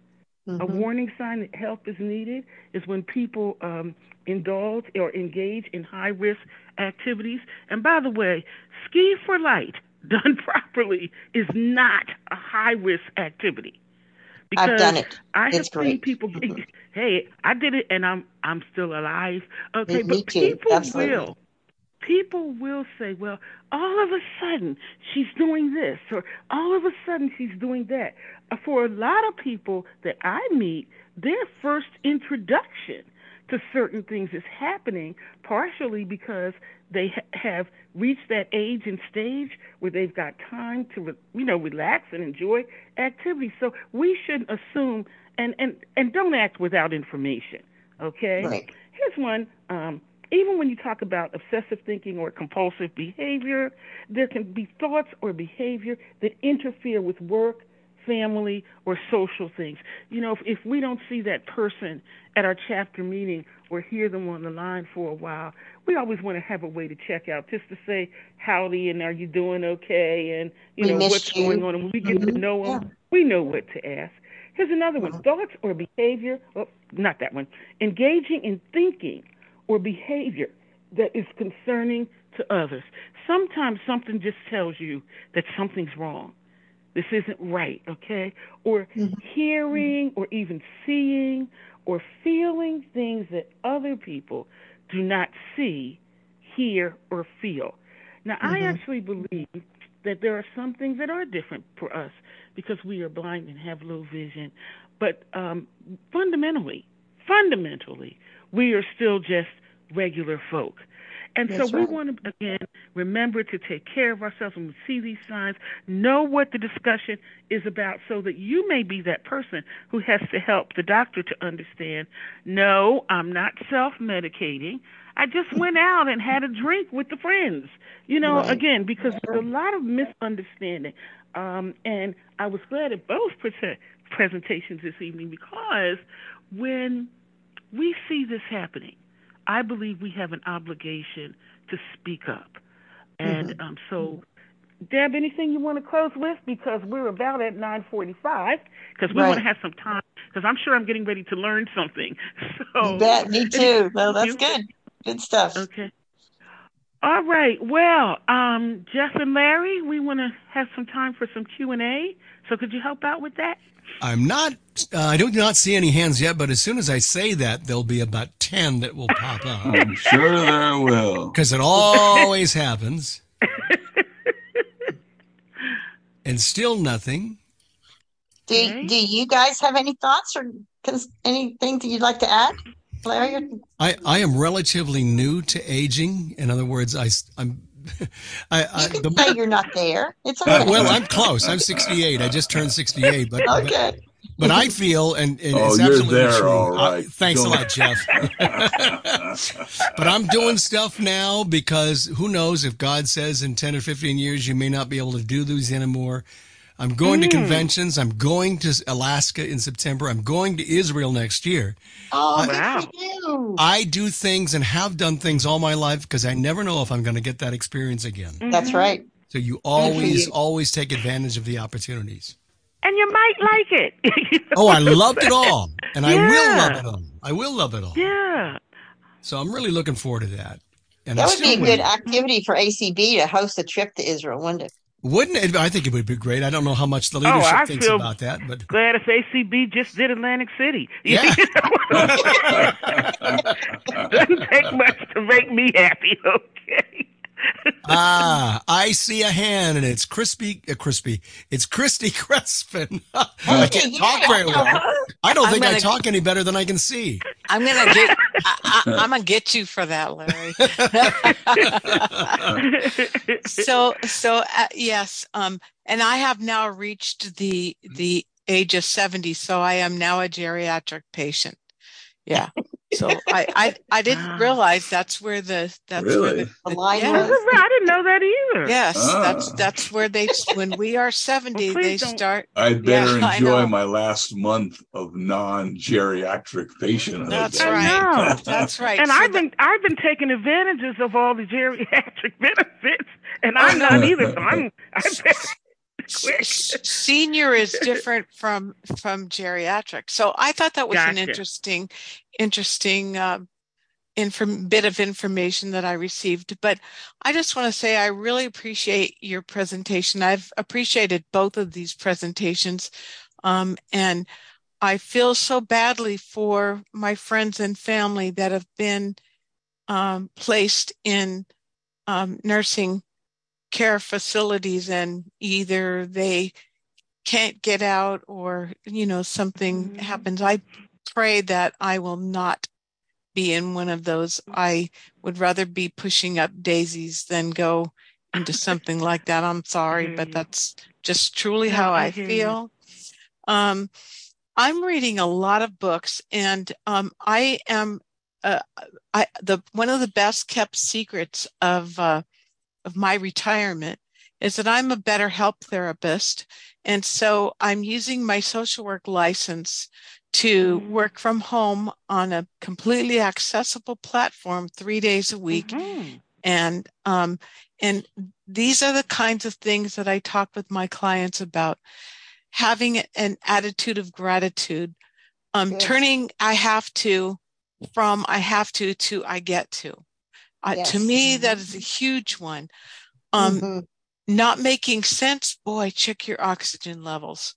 A Hmm. warning sign that help is needed is when people um, indulge or engage in high risk activities. And by the way, ski for light done properly is not a high risk activity, I've because done it. I have It's seen great. people. Hmm. Hey, I did it, and I'm I'm still alive. Me, Okay, me but too. people Absolutely. will people will say, well, all of a sudden she's doing this, or all of a sudden she's doing that. Uh, For a lot of people that I meet, their first introduction to certain things is happening partially because they ha- have reached that age and stage where they've got time to, re- you know, relax and enjoy activities. So we shouldn't assume and, and, and don't act without information. Okay? Right. Here's one. Um, even when you talk about obsessive thinking or compulsive behavior, there can be thoughts or behavior that interfere with work, family, or social things. You know, if, if we don't see that person at our chapter meeting or hear them on the line for a while, we always want to have a way to check out, just to say howdy and are you doing okay, and, you We know, what's missed going you. on. And when we get Hmm. to know Yeah. them, we know what to ask. Here's another one. Mhm. Thoughts or behavior, oh, not that one. Engaging in thinking or behavior that is concerning to others. Sometimes something just tells you that something's wrong. This isn't right, okay? Or Mhm. hearing or even seeing or feeling things that other people do not see, hear, or feel. Now, I Mhm. actually believe that there are some things that are different for us because we are blind and have low vision. But um, fundamentally, fundamentally, we are still just regular folk. And so That's we right. want to, again, remember to take care of ourselves when we see these signs, know what the discussion is about so that you may be that person who has to help the doctor to understand, no, I'm not self-medicating. I just went out and had a drink with the friends. You know, Right. again, because there's a lot of misunderstanding. Um, and I was glad at both pre- presentations this evening because when we see this happening, I believe we have an obligation to speak up. And Mm-hmm. um, so, Deb, anything you want to close with? Because we're about at nine forty-five, because we Right. want to have some time, because I'm sure I'm getting ready to learn something. So, You bet. Me too. Well, that's you, good. Good stuff. okay. All right. Well, um, Jeff and Larry, we want to have some time for some Q and A. So could you help out with that? I'm not, uh, I do not see any hands yet, but as soon as I say that, there'll be about ten that will pop up. I'm sure there will. Because it always happens. And still nothing. Do Okay. Do you guys have any thoughts or cons- anything that you'd like to add, Larry? I, I am relatively new to aging. In other words, I, I'm, I, I You can the, say you're not there. It's uh, okay. well, I'm close. I'm sixty-eight. I just turned sixty-eight, but, Okay. but But I feel, and, and Oh, it's you're absolutely there, true. all I- right. thanks Don't- a lot, Jeff. But I'm doing stuff now because who knows if God says in ten or fifteen years you may not be able to do these anymore. I'm going to conventions. I'm going to Alaska in September. I'm going to Israel next year. Oh, good Wow. for you. I do things and have done things all my life because I never know if I'm going to get that experience again. That's right. So you always, you. always take advantage of the opportunities. And you might like it. You know Oh, I what I'm loved it saying? all. And I will Yeah. love it all. I will love it all. Yeah. So I'm really looking forward to that. And That I'm would be a still good waiting. activity for A C B to host a trip to Israel, wouldn't it? Wouldn't it? I think it would be great. I don't know how much the Oh, leadership I thinks feel about that, but glad if A C B just did Atlantic City. You yeah. know? Doesn't take much to make me happy, okay? Ah, I see a hand, and it's crispy, uh, crispy. It's Christy Crespin. I can't talk very well. I don't I'm think I gonna- talk any better than I can see. I'm gonna get. I, I, I'm gonna get you for that, Larry. so, so uh, yes. Um, and I have now reached the the age of seventy, so I am now a geriatric patient. Yeah. So I I, I didn't Wow. realize that's where the that's where Really? the, The line yeah. was. I didn't know that either. Yes, that's Ah. that's where they when we are seventy, Well, they please don't- start. I'd better Yeah, I enjoy know. my last month of non-geriatric patienthood. That's then. right. I know. That's right. And So I've the- been I've been taking advantages of all the geriatric benefits, and I'm not either. So I'm I better quick. S- senior is different from from geriatric, so I thought that was an Gotcha. interesting interesting um inform- bit of information that I received. But I just want to say I really appreciate your presentation. I've appreciated both of these presentations, um, and I feel so badly for my friends and family that have been um, placed in um, nursing care facilities, and either they can't get out or, you know, something Mhm. happens. I pray that I will not be in one of those. I would rather be pushing up daisies than go into something like that. I'm sorry, hear but you. that's just truly No, how I I hear you. feel. Um, I'm reading a lot of books, and um, I am uh, I the one of the best kept secrets of uh, of my retirement is that I'm a BetterHelp therapist, and so I'm using my social work license to Mhm. work from home on a completely accessible platform three days a week. Mhm. And um, and these are the kinds of things that I talk with my clients about. Having an attitude of gratitude, um, Good. turning I have to from I have to to I get to. Uh, Yes. To me, that is a huge one. Um, Mhm. Not making sense, boy, check your oxygen levels.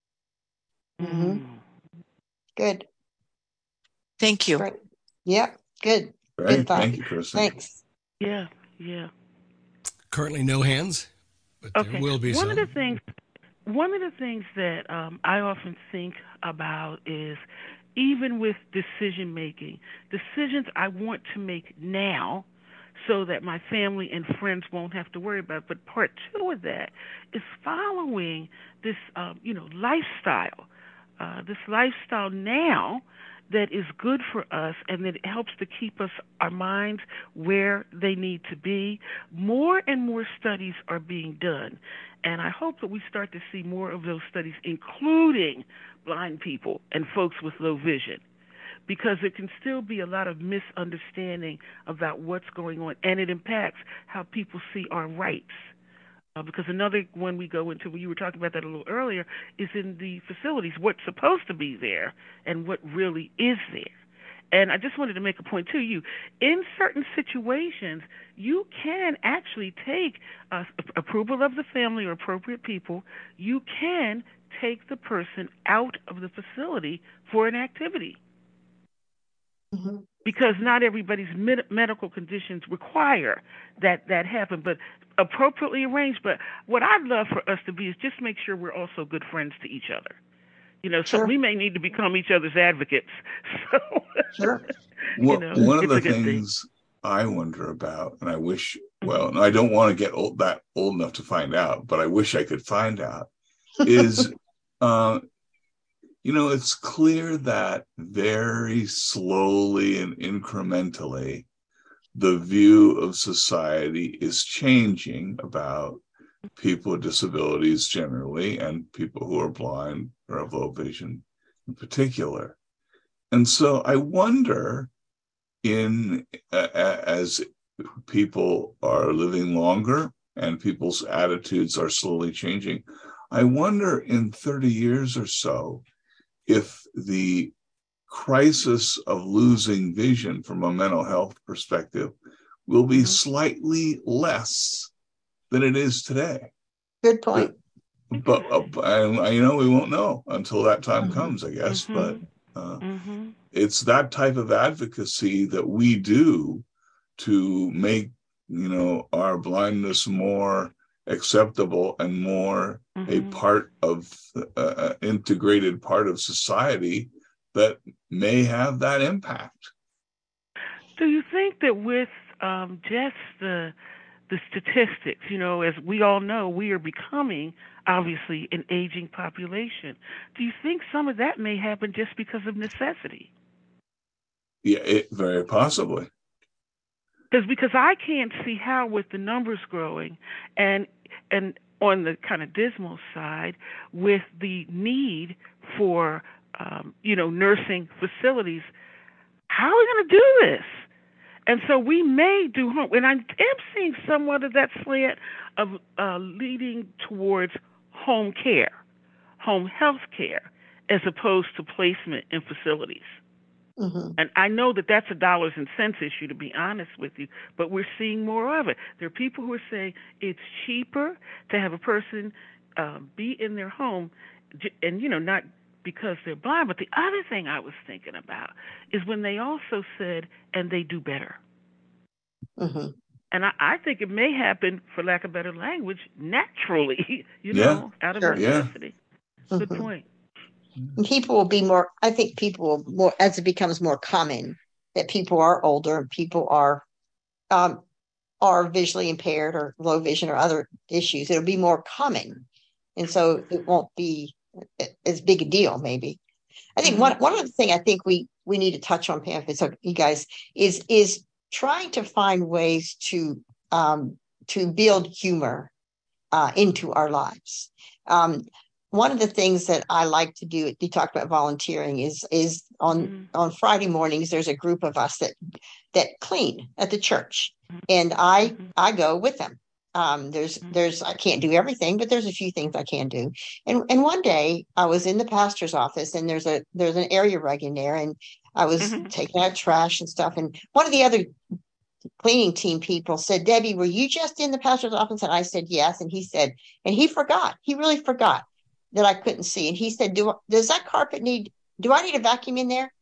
Mhm. Mm. Good. Thank you. Great. Yep. Good. Great. Good thought. Thank you, Kristen. Thanks. Yeah, yeah. Currently no hands, but Okay. there will be one some. of the things, one of the things that um, I often think about is, even with decision making, decisions I want to make now, so that my family and friends won't have to worry about it. But part two of that is following this, um, you know, lifestyle, uh, this lifestyle now that is good for us and that helps to keep us, our minds where they need to be. More and more studies are being done, and I hope that we start to see more of those studies, including blind people and folks with low vision, because there can still be a lot of misunderstanding about what's going on, and it impacts how people see our rights. Uh, because another one we go into, you were talking about that a little earlier, is in the facilities, what's supposed to be there and what really is there. And I just wanted to make a point to you. In certain situations, you can actually take uh, approval of the family or appropriate people. You can take the person out of the facility for an activity. Mm-hmm. Because not everybody's med- medical conditions require that that happen, but appropriately arranged. But what I'd love for us to be is just make sure we're also good friends to each other. You know, so sure. we may need to become each other's advocates. So, sure. Well, you know, one of the things I wonder about, and I wish, well, and I don't want to get old, that old enough to find out, but I wish I could find out, is, uh, you know, it's clear that very slowly and incrementally, the view of society is changing about people with disabilities generally and people who are blind or have low vision in particular. And so I wonder, in uh, as people are living longer and people's attitudes are slowly changing, I wonder in thirty years or so, if the crisis of losing vision from a mental health perspective will be mm-hmm. slightly less than it is today. Good point. But, but uh, you know, we won't know until that time mm-hmm. comes, I guess. Mm-hmm. But uh, mm-hmm. it's that type of advocacy that we do to make, you know, our blindness more acceptable and more mm-hmm. a part of uh, integrated part of society that may have that impact. Do you think that with um, just the the statistics, you know, as we all know, we are becoming obviously an aging population. Do you think some of that may happen just because of necessity? Yeah, it, very possibly. Because because I can't see how, with the numbers growing and and on the kind of dismal side, with the need for um, you know, nursing facilities, how are we going to do this? And so we may do home, and I am seeing somewhat of that slant of uh, leading towards home care, home health care, as opposed to placement in facilities. Mm-hmm. And I know that that's a dollars and cents issue, to be honest with you, but we're seeing more of it. There are people who are saying it's cheaper to have a person uh, be in their home and, you know, not because they're blind. But the other thing I was thinking about is when they also said, and they do better. Mm-hmm. And I, I think it may happen, for lack of better language, naturally, you yeah, know, out of sure. necessity. Yeah. Good mm-hmm. point. People will be more, I think people will more, as it becomes more common that people are older and people are um, are visually impaired or low vision or other issues, it'll be more common. And so it won't be as big a deal, maybe. I think mm-hmm. one one other thing I think we, we need to touch on, Pam, so you guys, is is trying to find ways to um, to build humor uh, into our lives. Um, One of the things that I like to do, you talked about volunteering, is is on mm-hmm. on Friday mornings, there's a group of us that that clean at the church. Mm-hmm. And I mm-hmm. I go with them. Um, there's mm-hmm. there's I can't do everything, but there's a few things I can do. And and one day I was in the pastor's office, and there's a there's an area rug in there, and I was mm-hmm. taking out trash and stuff. And one of the other cleaning team people said, "Debbie, were you just in the pastor's office?" And I said, "Yes." And he said, and he forgot. He really forgot that I couldn't see. And he said, Do does that carpet need, do I need a vacuum in there?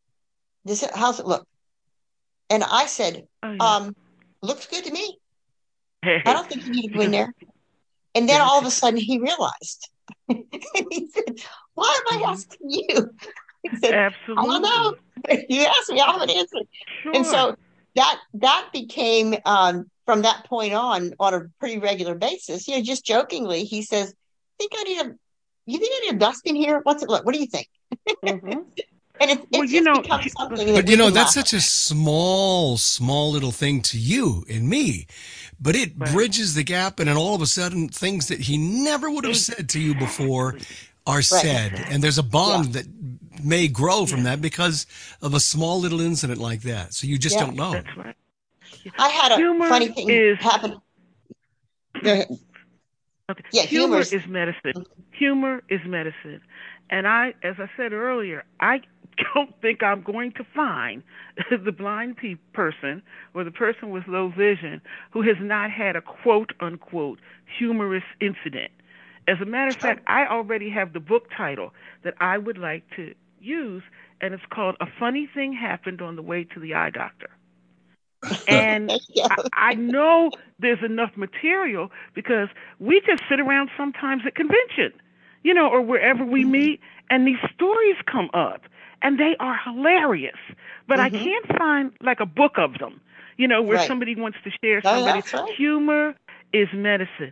Does it, how's it look? And I said, oh, yeah. um, looks good to me. Hey. I don't think you need to go in there. And then all of a sudden he realized. And he said, why am I asking you? He said, absolutely. I don't know. You asked me, I'm an answer. Sure. And so that that became um, from that point on on a pretty regular basis. You know, just jokingly, he says, "I think I need a. You think I need a dustbin here? What's it look? What do you think?" Mm-hmm. And it's, well, it's you know, become something. But that you know, we that's laugh such a small, small little thing to you and me, but it Right. bridges the gap, and then all of a sudden, things that he never would have said to you before are said, and there's a bond Yeah. that may grow from that because of a small little incident like that. So you just Yeah. don't know. That's right. I had a Humor funny thing is- happen. Go ahead. Okay. Yeah, humor humor's- is medicine. Humor is medicine. And I, as I said earlier, I don't think I'm going to find the blind pe- person or the person with low vision who has not had a quote unquote humorous incident. As a matter of fact, I already have the book title that I would like to use, and it's called A Funny Thing Happened on the Way to the Eye Doctor. And I, I know there's enough material because we just sit around sometimes at convention, you know, or wherever we meet, and these stories come up, and they are hilarious. But Mm-hmm. I can't find like a book of them, you know, where Right. somebody wants to share No, somebody. that's right. Humor is medicine.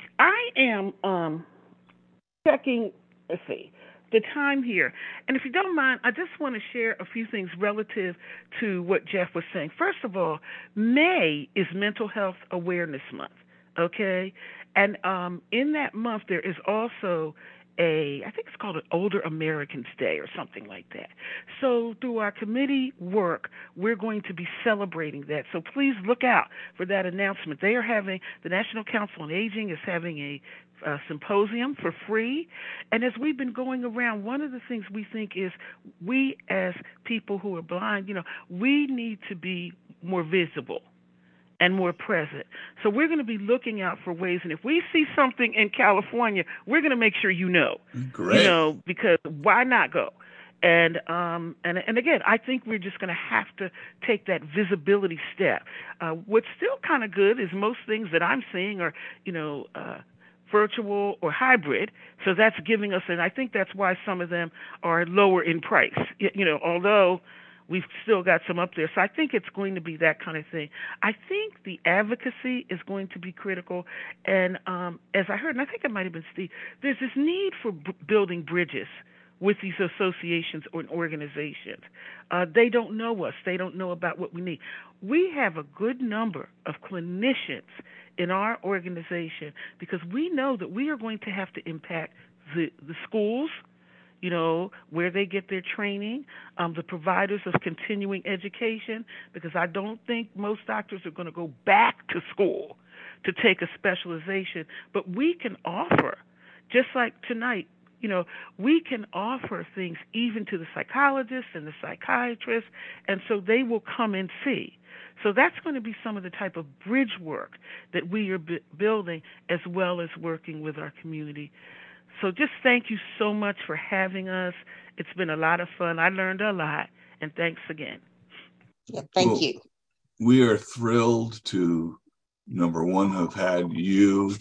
I am um, checking, let's see, the time here. And if you don't mind, I just want to share a few things relative to what Jeff was saying. First of all, May is Mental Health Awareness Month, okay? And um, in that month, there is also a, I think it's called an Older Americans Day or something like that. So through our committee work, we're going to be celebrating that. So please look out for that announcement. They are having, the National Council on Aging is having a Uh, symposium for free. And as we've been going around, one of the things we think is we as people who are blind, you know, we need to be more visible and more present. So we're going to be looking out for ways. And if we see something in California, we're going to make sure you know, Great. you know, because why not go? And um and and again, I think we're just going to have to take that visibility step. Uh, what's still kind of good is most things that I'm seeing are, you know, uh, virtual or hybrid, so that's giving us, and I think that's why some of them are lower in price, you know, although we've still got some up there. So I think it's going to be that kind of thing. I think the advocacy is going to be critical, and um, as I heard, and I think it might have been Steve, there's this need for b- building bridges with these associations or organizations. Uh, they don't know us. They don't know about what we need. We have a good number of clinicians in our organization because we know that we are going to have to impact the, the schools, you know, where they get their training, um, the providers of continuing education, because I don't think most doctors are going to go back to school to take a specialization, but we can offer, just like tonight, you know, we can offer things even to the psychologists and the psychiatrists, and so they will come and see. So that's going to be some of the type of bridge work that we are b- building, as well as working with our community. So just thank you so much for having us. It's been a lot of fun. I learned a lot, and thanks again. Yeah, thank Well, you. We are thrilled to, number one, have had you,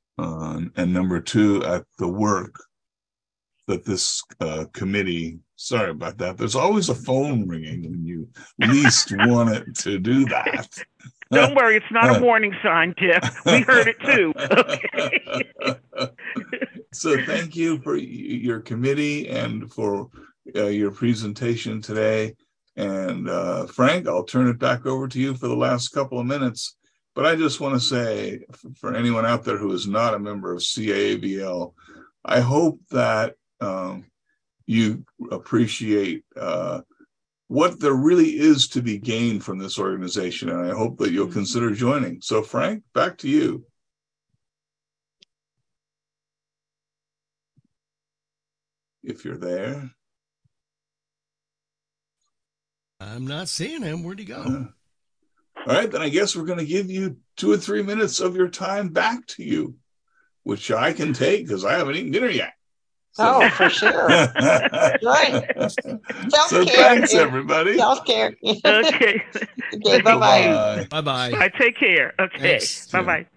um, and number two, at the work that this uh, committee, sorry about that, there's always a phone ringing when you least want it to do that. Don't worry, it's not a warning sign, Jeff. We heard it too. Okay. So thank you for your committee and for uh, your presentation today. And uh, Frank, I'll turn it back over to you for the last couple of minutes. But I just want to say, for anyone out there who is not a member of C A A B L, I hope that um, you appreciate uh, what there really is to be gained from this organization. And I hope that you'll consider joining. So Frank, back to you. If you're there. I'm not seeing him. Where'd he go? Uh, all right, then I guess we're going to give you two or three minutes of your time back to you, which I can take because I haven't eaten dinner yet. So. Oh, for sure. Right. Self-care. So thanks, everybody. Self-care. Okay. Okay, bye-bye. Bye-bye. Bye. Take care. Okay. Thanks, bye-bye.